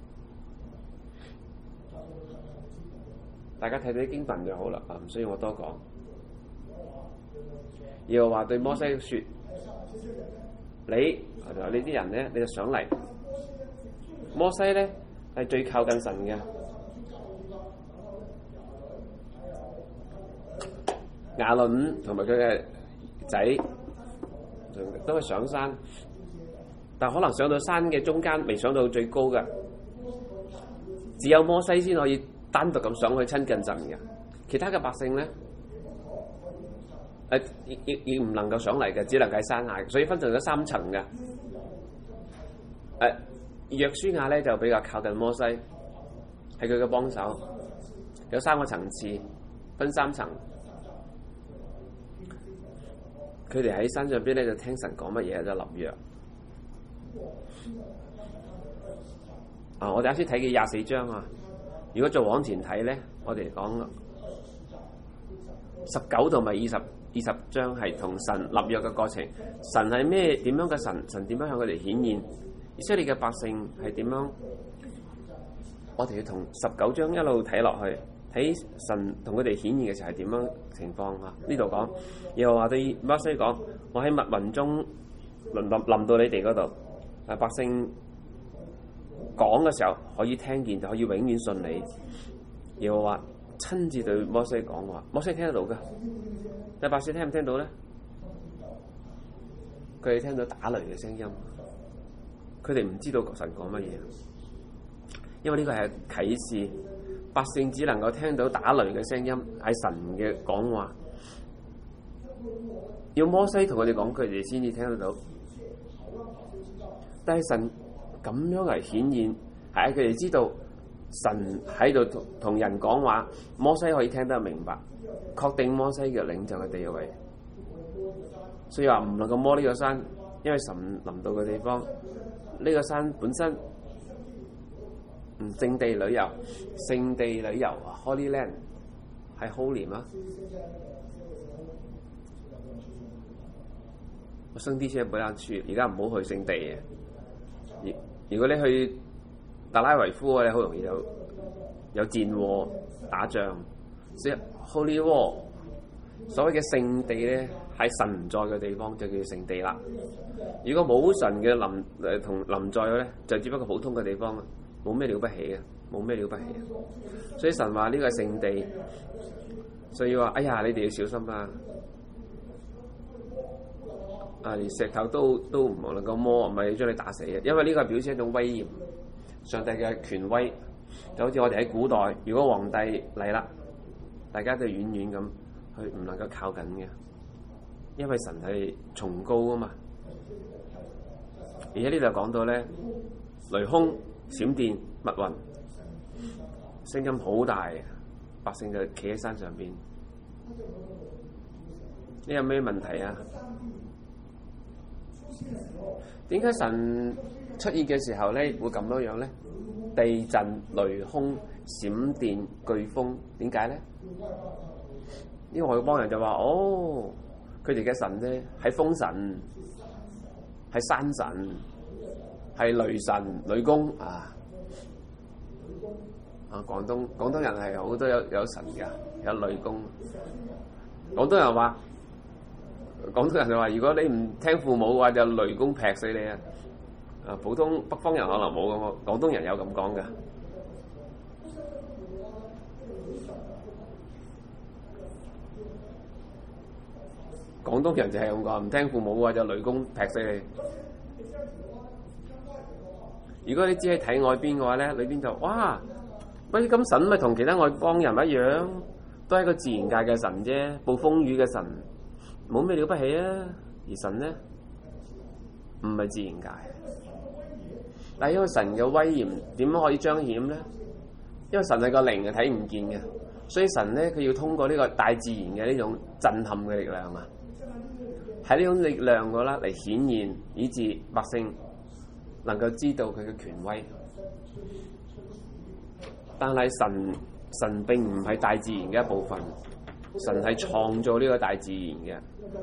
大家睇睇經文就好啦，啊，唔需要我多講。耶和華對摩西説：你同埋呢啲人咧，你就上嚟。摩西咧係最靠近神嘅，亞倫同埋佢嘅仔都係上山，但可能上到山嘅中間，未上到最高嘅，只有摩西先可以單獨咁上去親近神嘅，其他嘅百姓咧，誒亦亦亦唔能夠上嚟嘅，只能喺山下，所以分成咗三層嘅。誒約書亞咧就比較靠近摩西，係佢嘅幫手，有三個層次，分三層。佢哋喺山上邊咧就聽神講乜嘢就立約。啊，我哋啱先睇嘅廿四章啊，如果再往前睇咧，我哋講十九同埋二十二十章係同神立約嘅過程。神係咩點樣嘅神？神點樣向佢哋顯現？以色列嘅百姓係點樣？我哋要同十九章一路睇落去，睇神同佢哋顯現嘅時候係點樣情況啊？呢度講，又話對摩西講：我喺密雲中臨臨臨到你哋嗰度，啊百姓講嘅時候可以聽見，就可以永遠信你。又話親自對摩西講話，摩西聽得到㗎，但百姓聽唔聽到咧？佢哋聽到打雷嘅聲音。佢哋唔知道神講乜嘢，因為呢個係啟示，百姓只能夠聽到打雷嘅聲音，係神嘅講話。要摩西同佢哋講，佢哋先至聽得到。但係神咁樣嚟顯現，係佢哋知道神喺度同同人講話，摩西可以聽得明白，確定摩西嘅領袖嘅地位。所以話唔能夠摸呢個山，因為神臨到嘅地方。呢個山本身唔聖地旅遊，聖地旅遊 Holy Land 係 Holy 啊！我升啲車冇得去，而家唔好去聖地嘅。如果你去特拉維夫咧，好容易有有戰禍打仗。所以 Holy War 所謂嘅聖地咧，係神唔在嘅地方就叫聖地啦。如果冇神嘅臨誒同臨在咧，就只不過普通嘅地方，冇咩了不起嘅，冇咩了不起嘅。所以神話呢個係聖地，所以話哎呀，你哋要小心啊！啊，連石頭都都唔能夠摸，唔係要將你打死嘅，因為呢個係表示一種威嚴，上帝嘅權威。就好似我哋喺古代，如果皇帝嚟啦，大家都遠遠咁去，唔能夠靠近嘅，因為神係崇高啊嘛。而且呢度講到咧，雷轟、閃電、密雲，聲音好大，百姓就企喺山上邊。 你有咩問題啊？點解神出現嘅時候咧會咁樣樣咧？地震、雷轟、閃電、颶風，點解咧？呢個外邦人就話：哦，佢哋嘅神咧係風神，係山神，係雷神、雷公啊！啊，廣東廣東人係好多有有神㗎，有雷公。廣東人話：廣東人就話，如果你唔聽父母嘅話，就雷公劈死你啊！啊，普通北方人可能冇咁，廣東人有咁講㗎。廣東人就係咁講，唔聽父母嘅話就雷公劈死你。如果你只係睇外邊嘅話咧，裏邊就哇，喂，咁神咪同其他外邦人一樣，都係個自然界嘅神啫，暴風雨嘅神，冇咩了不起啊！而神咧唔係自然界，但係因為神嘅威嚴點樣可以彰顯咧？因為神係個靈，係睇唔見嘅，所以神咧佢要通過呢個大自然嘅呢種震撼嘅力量啊！喺呢種力量嘅啦嚟顯現，以致百姓能夠知道佢嘅權威。但係神神並唔係大自然嘅一部分，神係創造呢個大自然嘅。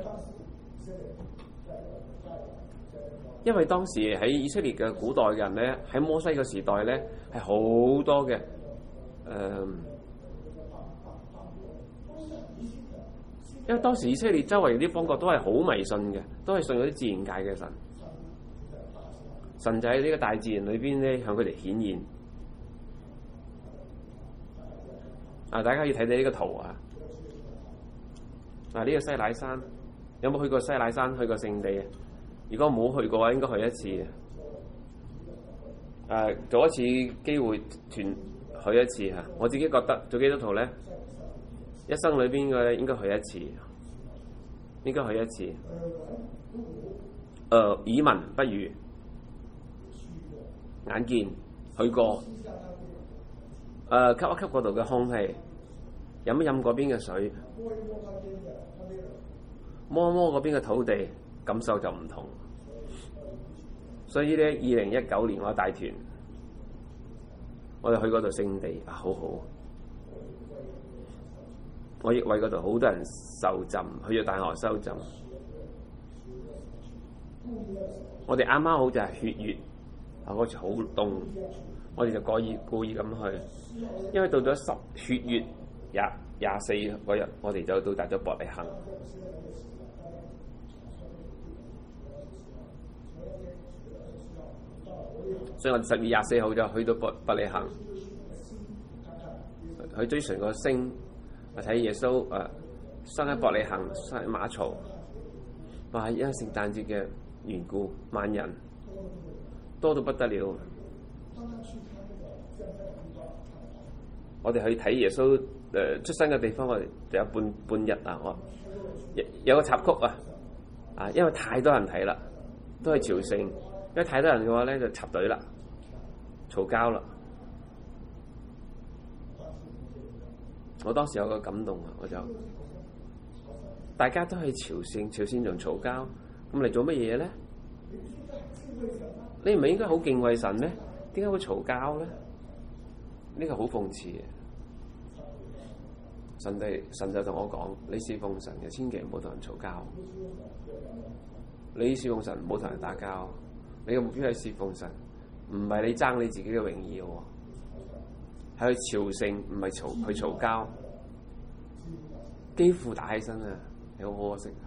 因為當時喺以色列嘅古代嘅人咧，喺摩西嘅時代咧係好多嘅誒。呃因為當時以色列周圍啲方國都係好迷信嘅，都係信嗰啲自然界嘅神。神就喺呢個大自然裏邊咧，向佢哋顯現。啊，大家可以睇睇呢個圖啊。啊，呢個西乃山，有冇去過西乃山？去過聖地啊？如果冇去過嘅話，應該去一次。誒、啊，做一次機會團去一次嚇。我自己覺得做基督徒咧，一生裏邊嘅咧應該去一次，應該去一次。誒、呃，耳聞不如眼見，去過。誒、呃，吸一吸嗰度嘅空氣，飲一飲嗰邊嘅水，摸一摸嗰邊嘅土地，感受就唔同。所以咧，二零一九年我帶團，我哋去嗰度聖地啊，好好。我亦為嗰度好多人受浸，去咗大學修浸。我哋啱啱好就係血月，啊嗰時好凍，我哋就故意故意咁去，因為到咗十血月廿廿四嗰日，我哋就到達咗伯利恆。所以我哋十月廿四號就去到伯伯利恆，去追隨個星。睇耶穌誒生喺伯利恆，生喺馬槽，哇！因為聖誕節嘅緣故，萬人多到不得了。我哋去睇耶穌誒、呃、出生嘅地方，我哋就有半半日啊！我有個插曲啊，啊，因為太多人睇啦，都係朝聖，因為太多人嘅話咧，就插隊啦，嘈交啦。我當時有個感動啊，我就大家都去朝聖，朝聖仲嘈交，咁嚟做乜嘢咧？你唔係應該好敬畏神咩？點解會嘈交咧？呢個好諷刺嘅。神哋神就同我講：你侍奉神嘅，千祈唔好同人嘈交。你侍奉神唔好同人打交。你嘅目標係侍奉神，唔係你爭你自己嘅榮耀。係去朝聖，唔係嘈去嘈交，幾乎打起身啊！你好可惜啊！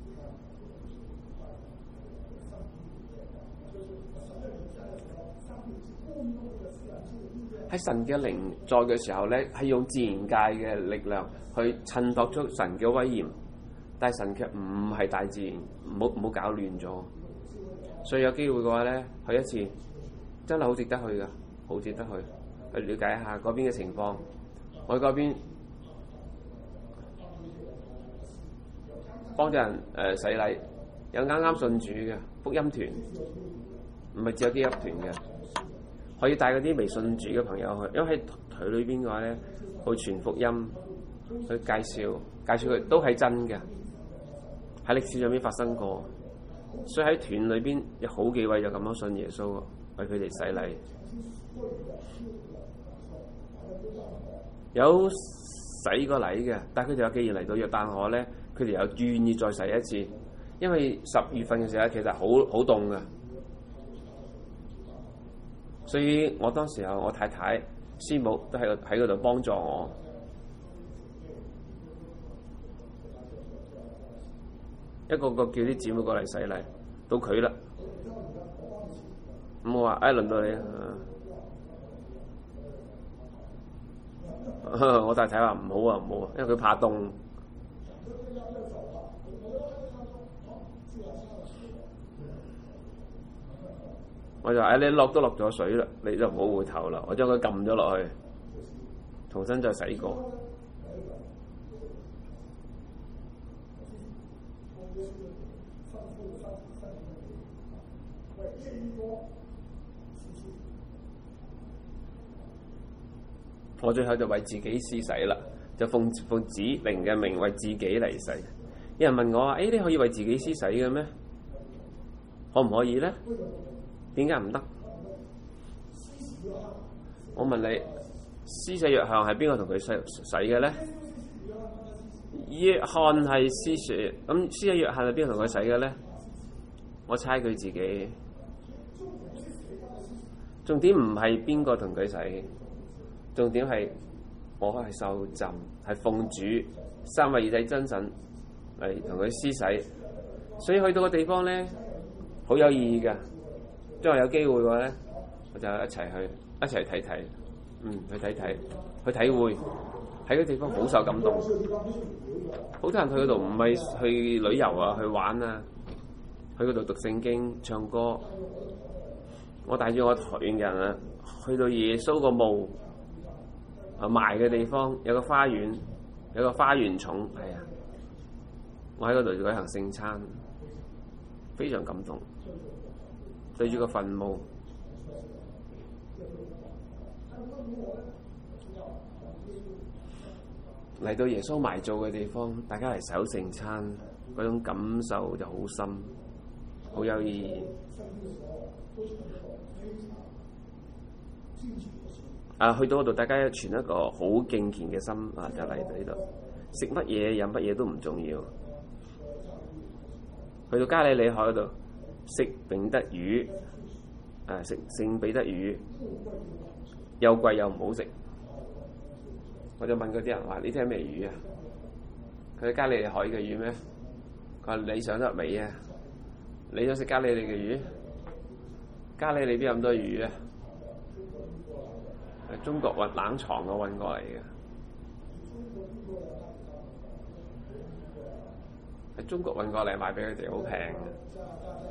喺神嘅靈在嘅時候咧，係用自然界嘅力量去襯托出神嘅威嚴，但係神卻唔係大自然，唔好唔好搞亂咗。所以有機會嘅話咧，去一次真係好值得去㗎，好值得去。去了解一下嗰邊嘅情況，我喺嗰邊幫助人誒、呃、洗禮，有啱啱信主嘅福音團，唔係只有基督團嘅，可以帶嗰啲未信主嘅朋友去，因為喺佢裏邊嘅話咧，去傳福音，去介紹介紹佢都係真嘅， 喺歷史上面發生過。所以喺團裏邊有好幾位就咁樣信耶穌，為佢哋洗禮。有洗過禮嘅，但係佢哋又既然嚟到約旦河咧，佢哋又願意再洗一次，因為十月份嘅時候其實好好凍嘅。所以我當時候我太太師母都喺喺嗰度幫助我，一個個叫啲姊妹過嚟洗禮，到佢啦。咁我話：哎，輪到你啊！我太太話唔好啊，唔好啊，因為佢怕凍。我就話：哎，你落都落咗水啦，你就唔好回頭啦。我將佢撳咗落去，重新再洗過。我最後就為自己施洗啦，就奉奉子靈嘅名為自己嚟洗。有人問我話：誒、哎，你可以為自己施洗嘅咩？可唔可以咧？點解唔得？我問你，施洗約翰係邊個同佢洗洗嘅咧？約翰係施洗，咁施洗約翰係邊個同佢洗嘅咧？我猜佢自己。重點唔係邊個同佢洗，重點係我係受浸，係奉主三位一體真神嚟同佢施洗，所以去到個地方咧，好有意義㗎。將來有機會嘅話咧，我就一齊去，一齊睇睇，嗯，去睇睇，去體會，喺個地方好受感動。好多人去嗰度唔係去旅遊啊，去玩啊，去嗰度讀聖經、唱歌。我帶住我台灣人啊，去到耶穌個墓啊埋嘅地方，有個花園，有個花園冢，係啊，我喺嗰度舉行聖餐，非常感動。對住個墳墓，嚟到耶穌埋葬嘅地方，大家嚟守聖餐，嗰種感受就好深，好有意義。啊，去到嗰度，大家存一個好敬虔嘅心啊，就嚟到呢度，食乜嘢飲乜嘢都唔重要。去到加利利海嗰度。食彼得魚，誒食聖彼得魚，又貴又唔好食。我就問嗰啲人話：呢啲係咩魚啊？佢係加利利海嘅魚咩？佢話：你想得未啊？你想食加利利嘅魚？加利利邊有咁多魚啊？係中國運冷藏我運過嚟嘅，喺中國運過嚟賣俾佢哋，好平嘅。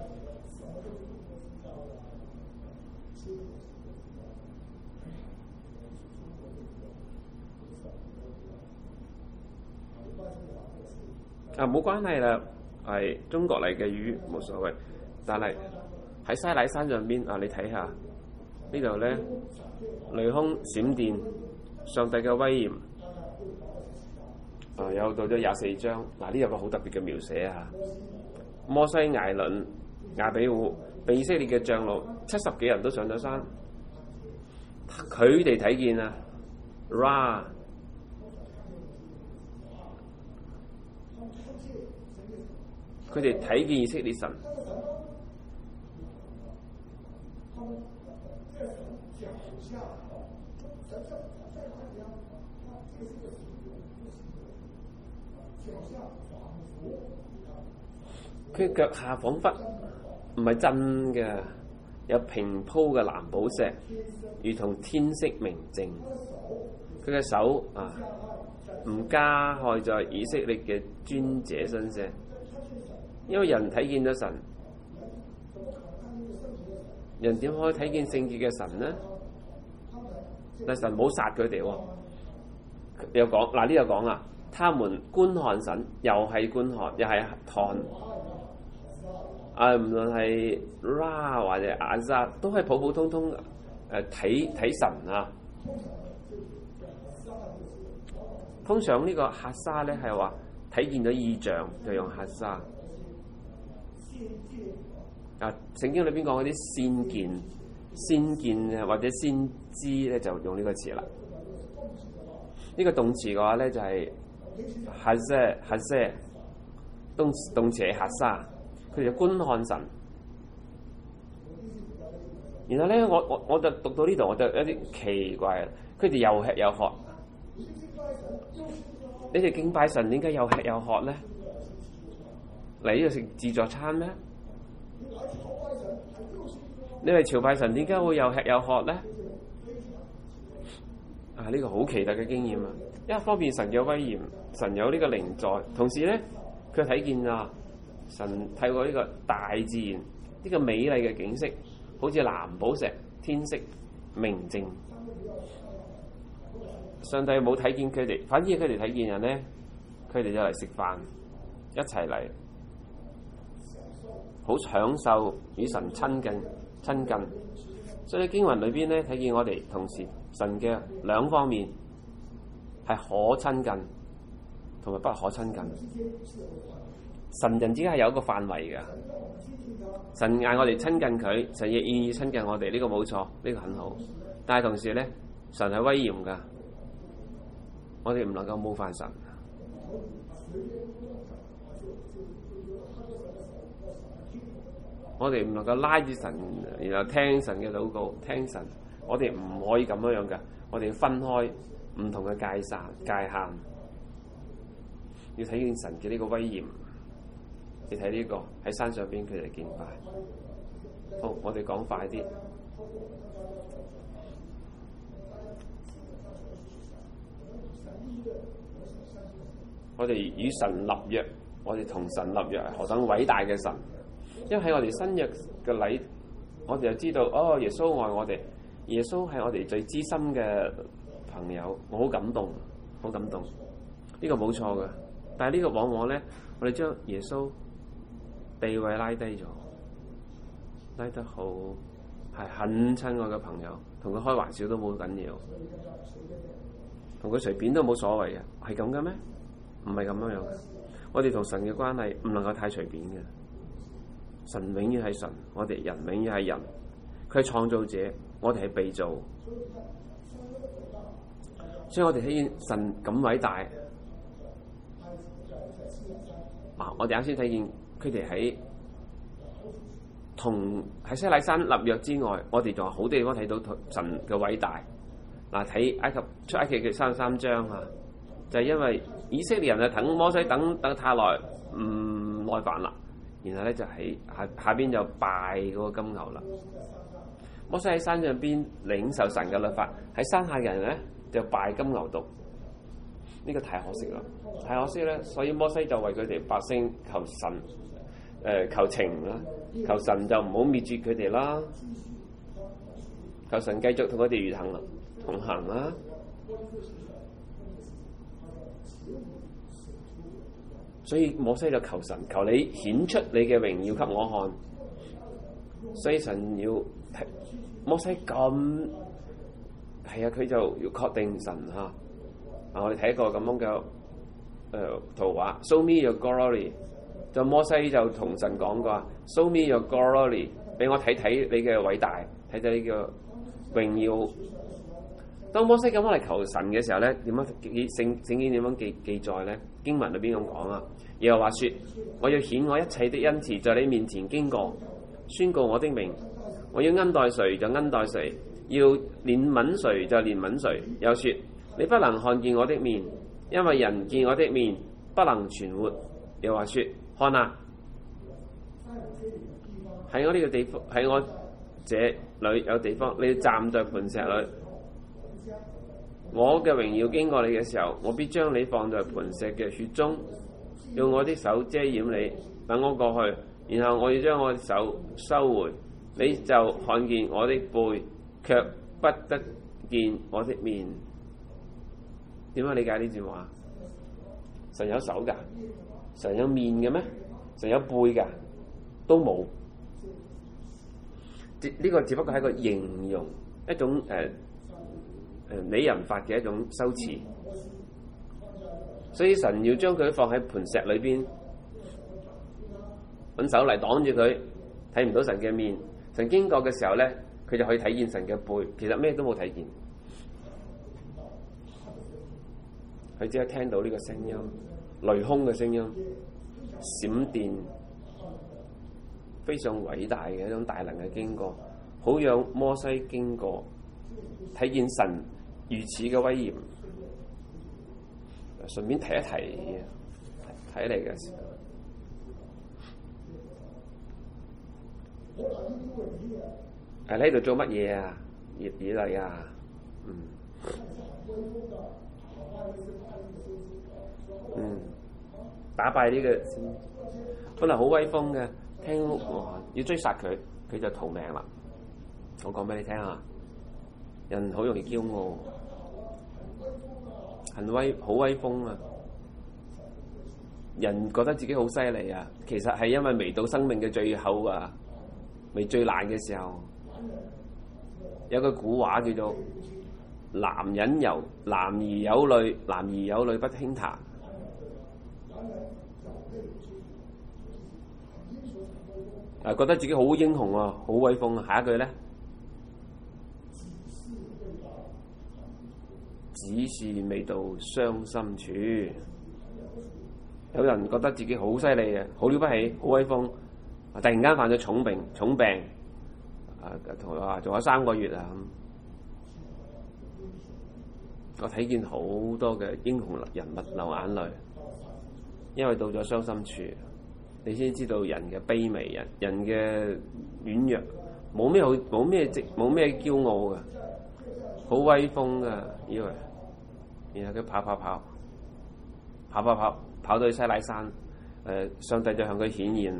啊，冇關係啦，係中國嚟嘅魚冇所謂，但係喺西乃山上邊啊，你睇下呢度咧，雷轟閃電，上帝嘅威嚴啊，有到咗廿四章，嗱呢有個好特別嘅描寫啊，摩西、艾倫、亞比戶、被以色列嘅長老七十幾人都上咗山，佢哋睇見啊 Ra。佢哋睇見以色列神，佢腳下彷彿唔係真嘅，有平鋪嘅藍寶石，如同天色明淨。佢嘅手啊，唔加害在以色列嘅尊者身上。因為人睇見咗神，人點可以睇見聖潔嘅神呢？但神冇殺佢哋喎。又講嗱呢度講啊，他們觀看神，又係觀看，又係看。啊，唔論係 Ra 或者亞薩，都係普普通通誒睇睇神啊。通常呢個哈沙咧係話睇見咗異象，就用哈沙。 啊，聖經裏邊講嗰啲先見、先見啊或者先知咧，就用呢個詞啦。呢、這個動詞嘅話咧就係哈塞哈塞，動動詞係哈沙，佢就觀看神。然後咧，我我我就讀到呢度，我就有啲奇怪，佢哋又吃又喝。你哋敬拜神點解又吃又喝咧？嚟呢度食自助餐咩？你係朝拜神點解會又吃又喝咧？啊，呢、這個好奇特嘅經驗啊！一方面神嘅威嚴，神有呢個靈在，同時咧佢睇見啊，神睇過呢個大自然呢、這個美麗嘅景色，好似藍寶石、天色明淨。上帝冇睇見佢哋，反而佢哋睇見人咧，佢哋就嚟食飯，一齊嚟，好享受與神親近親近。所以經文裏邊咧睇見我哋同時神嘅兩方面係可親近同埋不可親近。神人之間係有一個範圍嘅，神嗌我哋親近佢，神亦願意親近我哋，呢、這個冇錯，呢、這個很好。但係同時咧，神係威嚴噶。我哋唔能夠冒犯神，我哋唔能夠拉住神，然後聽神嘅禱告，聽神。我哋唔可以咁樣樣嘅，我哋要分開唔同嘅界線界限，要睇見神嘅呢個威嚴。你睇呢個喺山上邊佢哋敬拜。好，我哋講快啲。我哋與神立約，我哋同神立約係何等偉大嘅神！因為喺我哋新約嘅禮，我哋就知道哦，耶穌愛我哋，耶穌係我哋最知心嘅朋友，我好感動，好感動。呢個冇錯嘅，但係呢個往往咧，我哋將耶穌地位拉低咗，拉得好係很親愛嘅朋友，同佢開玩笑都冇緊要，同佢隨便都冇所謂嘅，係咁嘅咩？唔係咁樣樣嘅。我哋同神嘅關係唔能夠太隨便嘅。神永遠係神，我哋人永遠係人。佢係創造者，我哋係被造。所以我哋睇見神咁偉大。啊！我哋啱先睇見佢哋喺同喺西乃山立約之外，我哋仲有好多地方睇到神嘅偉大。嗱，睇埃及出埃及嘅三十三章啊！就係因為以色列人啊等摩西等等太耐唔耐煩啦，然後咧就喺下下邊就拜嗰個金牛啦。摩西喺山上邊領受神嘅律法，喺山下嘅人咧就拜金牛犢。呢、這個太可惜啦，太可惜咧，所以摩西就為佢哋百姓求神誒、呃、求情啦，求神就唔好滅絕佢哋啦，求神繼續同佢哋同行啦，同行啦。所以摩西就求神，求你顯出你嘅榮耀給我看。所以神要摩西咁係啊，佢就要確定神嚇。啊，我哋睇一個咁樣嘅誒、呃、圖畫 ，Show me your glory。就摩西就同神講過 ，Show me your glory， 俾我睇睇你嘅偉大，睇睇你嘅榮耀。當摩西咁樣嚟求神嘅時候咧，點樣聖聖經點樣記記載咧？經文裏邊咁講啊，耶和華說：我要顯我一切的恩慈在你面前經過，宣告我的名。我要恩待誰就恩待誰，要憐憫誰就憐憫誰。又說：你不能看見我的面，因為人見我的面不能存活。耶和華說：看啊，喺我呢個地方，喺我這裏有地方，你要站在磐石裏。我嘅榮耀經過你嘅時候，我必將你放在磐石嘅血中，用我的手遮掩你，等我過去，然後我要將我的手收回，你就看見我的背，卻不得見我的面。點樣理解呢段話？神有手㗎，神有面嘅咩？神有背㗎，都冇。呢個只不過係一個形容，一種誒。呃誒擬人法嘅一種修辭，所以神要將佢放喺磐石裏邊， 揾手嚟擋住佢，睇唔到神嘅面。神經過嘅時候咧，佢就可以睇見神嘅背，其實咩都冇睇見。佢只係聽到呢個聲音，雷轟嘅聲音，閃電，非常偉大嘅一種大能嘅經過，好讓摩西經過，睇見神如此嘅威嚴。順便提一提，睇嚟嘅時候，喺呢度做乜嘢啊？葉以利啊，嗯，嗯，打敗呢、這個本來好威風嘅，聽話要追殺佢，佢就逃命啦。我講俾你聽啊，人好容易驕傲。很威好威風啊！人覺得自己好犀利啊，其實係因為未到生命嘅最後啊，未最難嘅時候。有句古話叫做男人有男兒有淚，男兒有淚不輕彈。啊，覺得自己好英雄啊，好威風啊！下一句咧？只是未到傷心處，有人覺得自己好犀利啊，好了不起，好威風，突然間犯咗重病，重病，啊，同佢話仲有三個月啊咁。我睇見好多嘅英雄人物流眼淚，因為到咗傷心處，你先知道人嘅卑微，人人嘅軟弱，冇咩好，冇咩積，冇咩驕傲嘅，好威風噶，以為。然後佢跑跑跑，跑跑跑，跑到去西乃山，誒、呃，上帝就向佢顯現。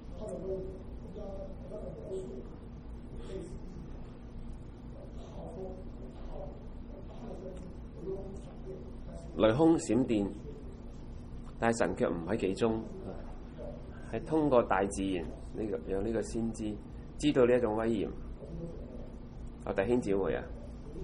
雷轟閃電，但係神卻唔喺其中，係通過大自然呢、這個，讓呢個先知知道呢一種威嚴。我弟兄姊妹啊！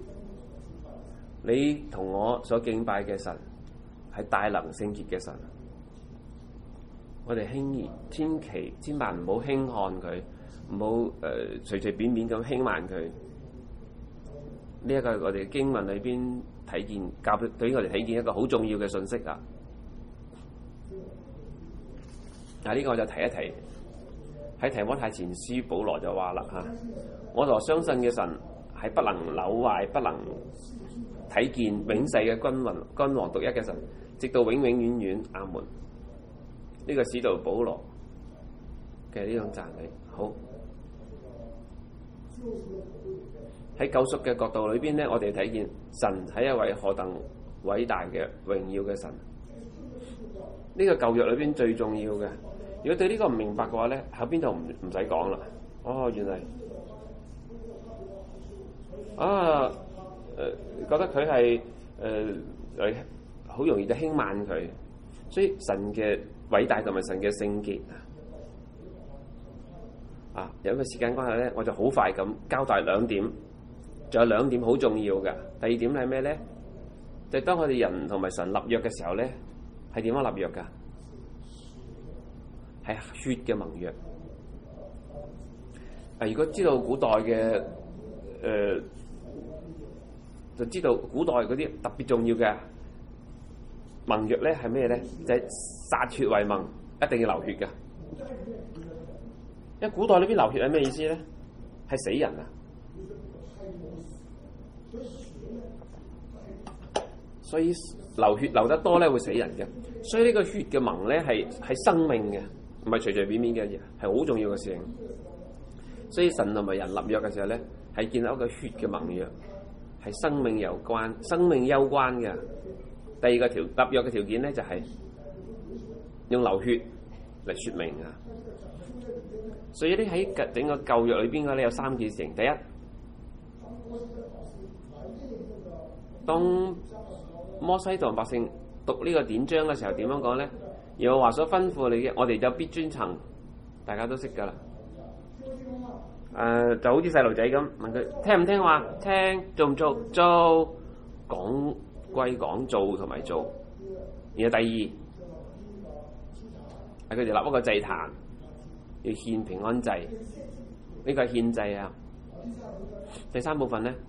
你同我所敬拜嘅神係大能聖潔嘅神，我哋輕易千祈千萬唔好輕看佢，唔好誒隨隨便便咁輕慢佢。呢一個係我哋經文裏邊睇見，教對於我哋睇見一個好重要嘅信息啊！嗱，呢個我就提一提，喺提摩太前書保羅就話啦嚇，我所相信嘅神係不能朽壞，不能睇見永世嘅君王，君王獨一嘅神，直到永永遠遠，阿門。呢、這個使徒保羅嘅呢種讚美，好喺救贖嘅角度裏邊咧，我哋睇見神係一位何等偉大嘅榮耀嘅神。呢、這個舊約裏邊最重要嘅，如果對呢個唔明白嘅話咧，後邊就唔唔使講啦。哦，原來啊〜誒、呃、覺得佢係誒誒好容易就輕慢佢，所以神嘅偉大同埋神嘅聖潔啊，有個時間關係咧，我就好快咁交代兩點，仲有兩點好重要嘅。第二點係咩咧？就係、當我哋人同埋神立約嘅時候咧，係點樣立約㗎？係血嘅盟約。啊，如果知道古代嘅誒。呃就知道古代嗰啲特別重要嘅盟約咧係咩咧？就係、是、殺血為盟，一定要流血嘅。因為古代裏邊流血係咩意思咧？係死人啊！所以流血流得多咧會死人嘅。所以呢個血嘅盟咧係係生命嘅，唔係隨隨便便嘅嘢，係好重要嘅事情。所以神同埋人立約嘅時候咧，係建立一個血嘅盟約。係生命有關，生命攸關嘅。第二個條立約嘅條件咧，就係、是、用流血嚟説明啊。所以咧喺整個舊約裏邊嘅咧有三件事情。第一，當摩西同百姓讀呢個典章嘅時候，點樣講咧？耶和華所吩咐你嘅，我哋就必遵從，大家都識㗎啦。誒、呃、就好似細路仔咁問佢聽唔聽話？聽，做唔做？做，講歸講，做同埋做。然後第二係佢哋立一個祭壇， 要獻平安祭，呢個係獻祭啊。第三部分咧，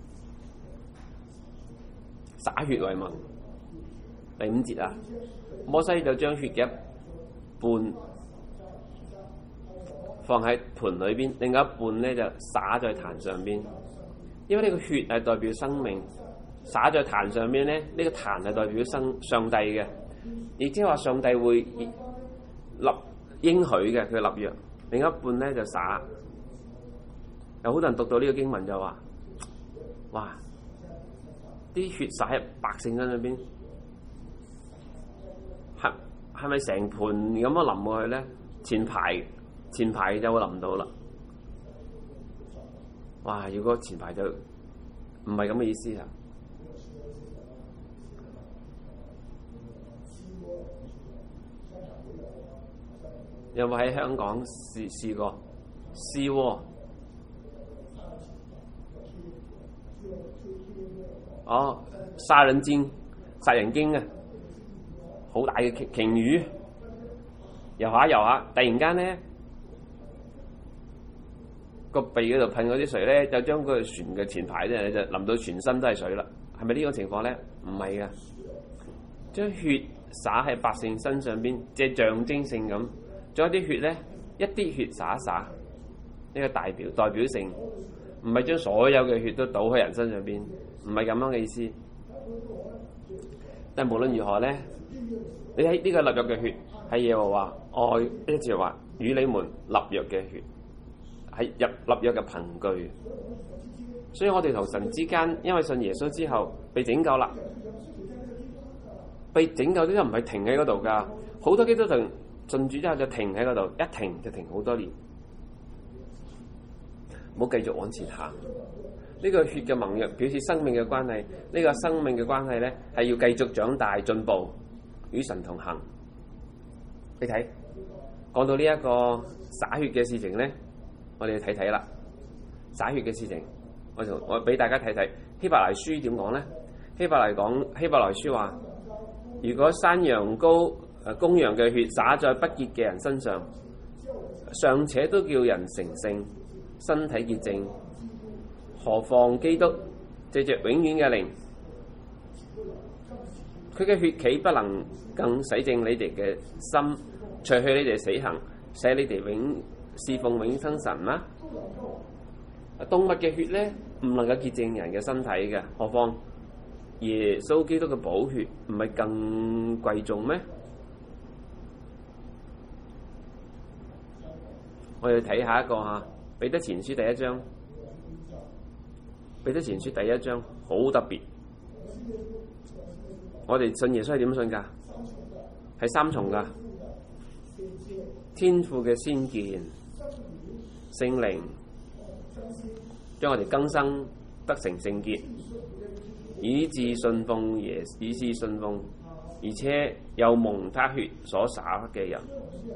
灑血為盟。第五節啊，摩西就將血嘅一半放喺盤裏邊，另外一半咧就灑在壇上邊。因為呢個血係代表生命，灑在壇上邊咧，呢、這個壇係代表生上帝嘅，亦即係話上帝會立應許嘅佢立約。另一半咧就灑。有好多人讀到呢個經文就話：哇！啲血灑喺百姓身上邊，係係咪成盤咁樣淋過去咧？前排前排就會淋到啦。哇！如果前排就唔係咁嘅意思啊！有冇喺香港試試過試喎？哦，殺人鯨、殺人鯨啊，好大嘅鯨鯨魚，游下游下，突然間咧個鼻嗰度噴嗰啲水咧，就將個船嘅前排咧就淋到全身都係水啦。係咪呢個情況咧？唔係噶，將血灑喺百姓身上邊，即係象徵性咁，將啲血咧一啲血灑一灑，呢個代表代表性，唔係將所有嘅血都倒喺人身上邊。唔係咁樣嘅意思，但係無論如何咧，你喺呢個立約嘅血係耶和華愛，一直話與你們立約嘅血，係入立約嘅憑據。所以我哋同神之間，因為信耶穌之後被拯救啦，被拯救之後唔係停喺嗰度㗎，好多基督徒信主之後就停喺嗰度，一停就停好多年，唔好繼續往前行。呢個血嘅盟約表示生命嘅關係，呢、這個生命嘅關係咧係要繼續長大進步，與神同行。你睇講到呢一個灑血嘅事情咧，我哋要睇睇啦。灑血嘅事情，我就我俾大家睇睇希伯來書點講咧？希伯來講希伯來書話：如果山羊羔誒公羊嘅血灑在不潔嘅人身上，尚且都叫人成聖，身體潔淨，何況基督藉着永遠嘅靈，佢嘅血豈不能更洗淨你哋嘅心，除去你哋死行，使你哋永侍奉永生神嗎？動物嘅血咧唔能夠潔淨人嘅身體嘅，何況耶穌基督嘅寶血唔係更貴重咩？我哋睇下一個吓，彼得前書第一章。彼得前書第一章好特別，我哋信耶穌係點信噶？係三重噶，天父嘅先見，聖靈將我哋更生得成聖潔，以致信奉耶，以致信奉，而且又蒙他血所灑嘅人。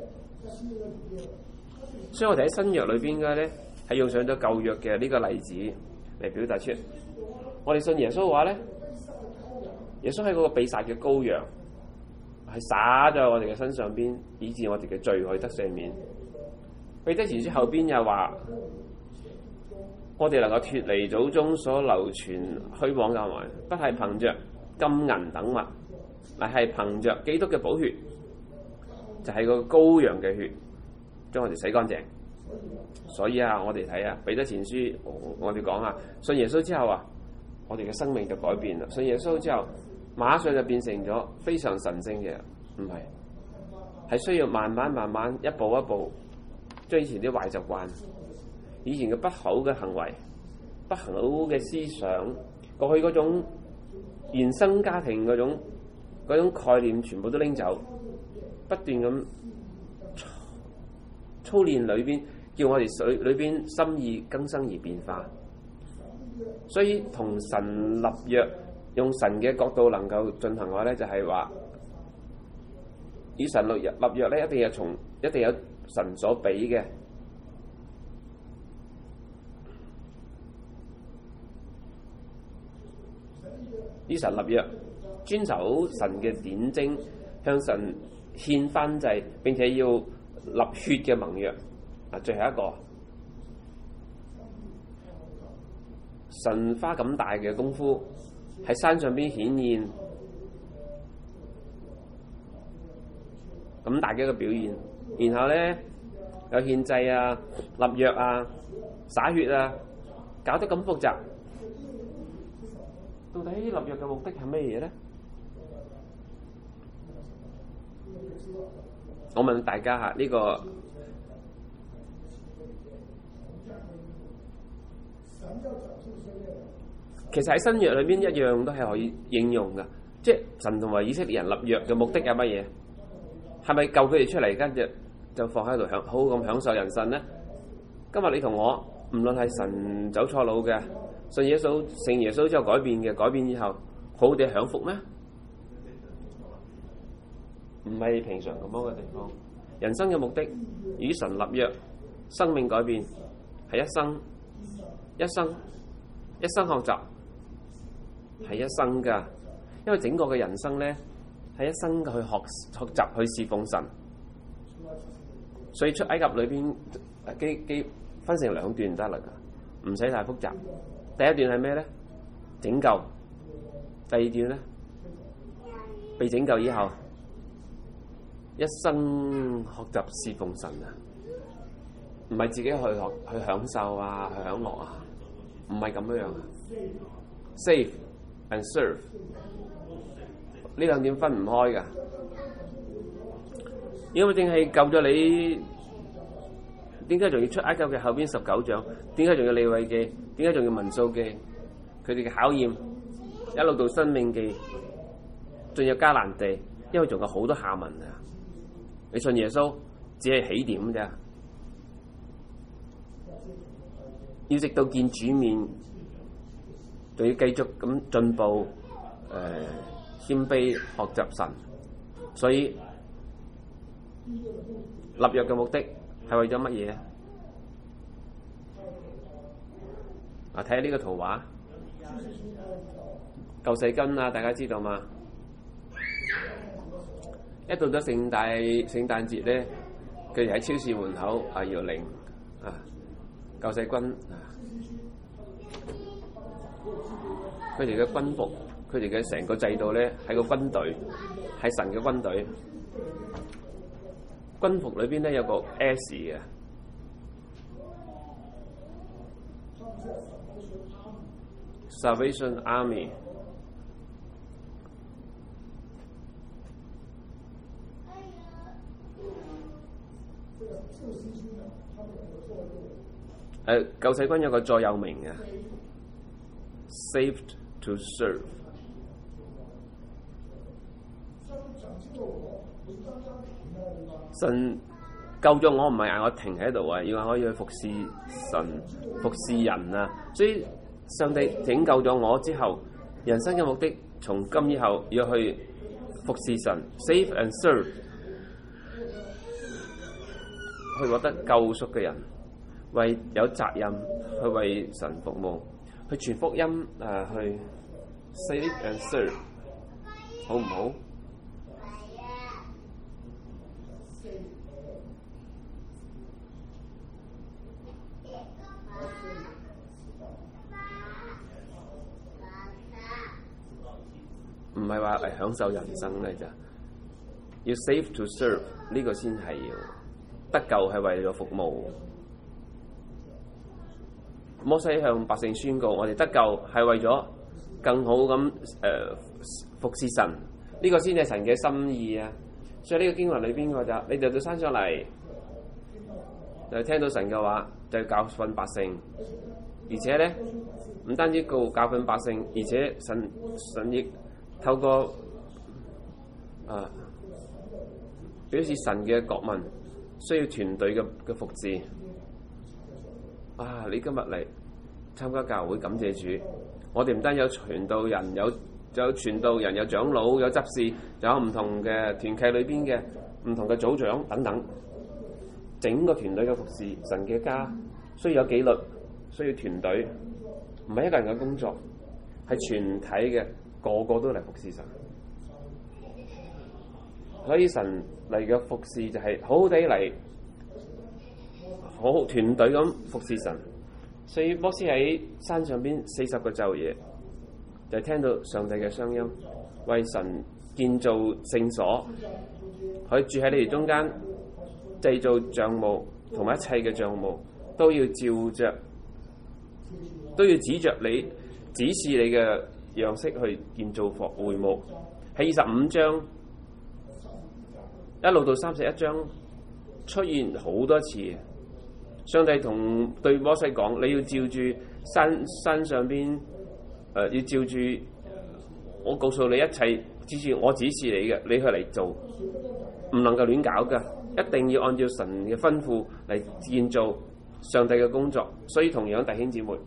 所以我哋喺新約裏邊嘅咧，係用上咗舊約嘅呢個例子嚟表達出，我哋信耶穌嘅話咧，耶穌係嗰個被殺嘅羔羊，係灑在我哋嘅身上邊，以致我哋嘅罪可以得赦免。彼得前書後邊又話，我哋能夠脫離祖宗所流傳虛妄教訓，不係憑着金銀等物，乃係憑着基督嘅寶血，就係、是、個羔羊嘅血，將我哋洗乾淨。所以啊，我哋睇啊，彼得前書，我哋講啊，信耶穌之後啊，我哋嘅生命就改變啦。信耶穌之後，馬上就變成咗非常神聖嘅人，唔係，係需要慢慢慢慢一步一步將以前啲壞習慣、以前嘅不好嘅行為、不好嘅思想、過去嗰種原生家庭嗰種嗰種概念，全部都拎走，不斷咁操練裏邊。叫我哋水裏邊心意更生而變化，所以同神立約，用神嘅角度能夠進行嘅話咧，就係話以神立約立約咧，一定有從一定有神所俾嘅，以神立約，遵守神嘅典徵，向神獻燔祭，並且要立血嘅盟約。 啊，最後一個，神花咁大嘅功夫喺山上邊顯現，咁大嘅一個表現，然後咧有獻祭啊、立約啊、灑血啊，搞得咁複雜，到底立約嘅目的係咩嘢咧？我問大家嚇，呢個其實喺新約裏邊一樣都係可以應用噶，即係神同埋以色列人立約嘅目的係乜嘢？係咪救佢哋出嚟，跟住就放喺度享好好咁享受人生咧？今日你同我，唔論係神走錯路嘅，信耶穌、信耶穌之後改變嘅，改變之後好地享福咩？唔係平常咁樣嘅地方。人生嘅目的與神立約，生命改變係一生一生一生學習係一生㗎，因為整個嘅人生咧係一生嘅去學學習去侍奉神。所以出埃及裏邊基基分成兩段得啦，唔使太複雜。第一段係咩咧？拯救。第二段咧，被拯救以後一生學習侍奉神啊，唔係自己去學去享受啊，去享樂啊，唔係咁樣樣啊。Save and serve 呢兩點分唔開噶。因為淨係救咗你，點解仲要出埃及嘅後邊十九章？點解仲要利未記？點解仲要民數記？佢哋嘅考驗一路到申命記，進入迦南地，因為仲有好多下文啊！你信耶穌只係起點啫，要直到見主面，仲要繼續咁進步，誒、呃、謙卑學習神。所以立約嘅目的係為咗乜嘢啊？睇下呢個圖畫，救世軍啊，大家知道嘛？一到咗聖誕聖誕節咧，佢哋喺超市門口啊搖鈴啊，救世軍啊，佢哋嘅軍服，佢哋嘅成個制度咧係個軍隊，係神嘅軍隊。軍服裏邊咧有個 S 嘅，Salvation Army。誒，救世軍有個座右銘嘅 ，Saved to serve。神救咗我，唔係嗌我停喺度啊，要我可以去服侍神、服侍人啊。所以上帝拯救咗我之後，人生嘅目的從今以後要去服侍神 ，save and serve， 去獲得救贖嘅人，為有責任去為神服務，去傳福音啊，去 save and serve， 好唔好？唔係話嚟享受人生咧，就要 save to serve， 呢個先係要得救，係為咗服務。摩西向百姓宣告：我哋得救係為咗更好咁誒、呃、服侍神，呢、這個先係神嘅心意啊！所以呢個經文裏邊嘅就，你就到山上嚟，就聽到神嘅話，就教訓百姓，而且咧唔單止告教訓百姓，而且神神亦透過啊表示神嘅國民需要團隊嘅嘅服侍啊！你今日嚟參加教會，感謝主。我哋唔單有傳道人，有有傳道人，有長老，有執事，仲有唔同嘅團契裏邊嘅唔同嘅組長等等，整個團隊嘅服侍。神嘅家需要有紀律，需要團隊，唔係一個人嘅工作，係全體嘅。個個都嚟服侍神，所以神嚟嘅服侍就係好好地嚟好好團隊咁服侍神。所以摩西喺山上邊四十個晝夜，就聽到上帝嘅聲音，為神建造聖所，佢住喺你哋中間，製造帳幕同埋一切嘅帳幕都要照着，都要指着你指示你嘅樣式去建造會幕。喺二十五章一路到三十一章出現好多次，上帝同對摩西講：你要照住山山上邊，誒、呃、要照住我告訴你一切，指示我指示你嘅，你去嚟做，唔能夠亂搞噶，一定要按照神嘅吩咐嚟建造上帝嘅工作。所以同樣弟兄姊妹，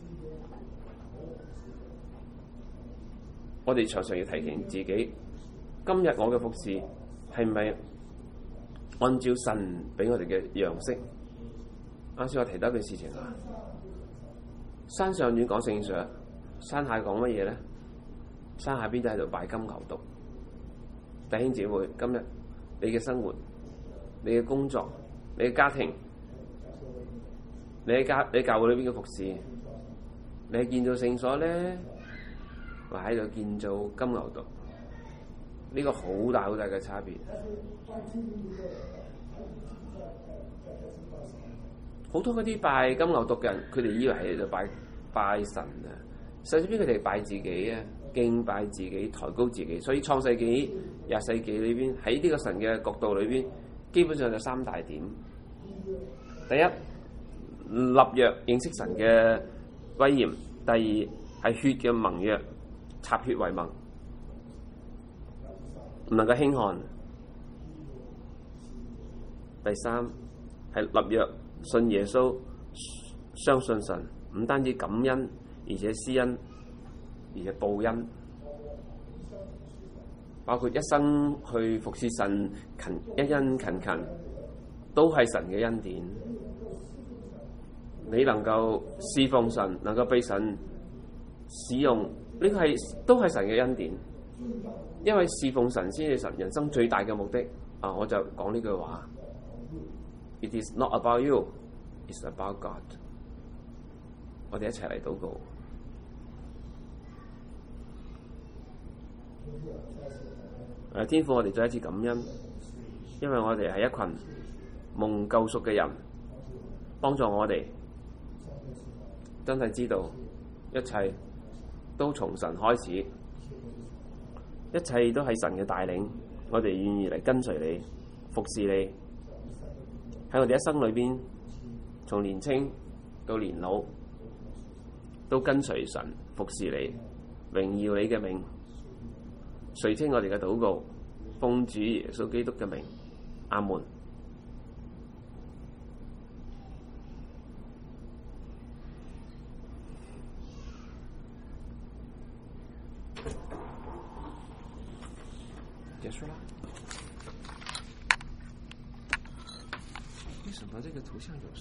我哋常常要提醒自己，今日我嘅服侍係咪按照神俾我哋嘅樣式？啱先我提到一件事情啊，山上亂講聖上，山下講乜嘢咧？山下邊都喺度拜金牛犢。弟兄姊妹，今日你嘅生活、你嘅工作、你嘅家庭、你喺家、你教會裏邊嘅服侍，你係建造聖所咧，或喺度建造金牛犢？呢個好大好大嘅差別。好多嗰啲拜金牛犢嘅人，佢哋以為係喺度拜拜神啊，實際邊佢哋拜自己啊，敬拜自己，抬高自己。所以創世紀、廿世紀裏邊喺呢個神嘅角度裏邊，基本上就三大點。第一，立約認識神嘅威嚴；第二係血嘅盟約，插血為盟，唔能夠輕看；第三係立約。信耶穌，相信神，唔單止感恩，而且施恩，而且報恩，包括一生去服侍神，勤一殷勤勤，都係神嘅恩典。你能夠侍奉神，能夠被神使用，呢個係都係神嘅恩典。因為侍奉神先係神人生最大嘅目的。啊，我就講呢句話。It is not about you, it's about God。我哋一齊嚟禱告。誒，天父，我哋再一次感恩，因為我哋係一群蒙救贖嘅人，幫助我哋真係知道一切都從神開始，一切都係神嘅帶領。我哋願意嚟跟隨你，服侍你。喺我哋一生裏邊，從年青到年老，都跟隨神服侍你，榮耀你嘅名。垂聽我哋嘅禱告，奉主耶穌基督嘅名，阿門。結束啦。為什麼這個圖像有？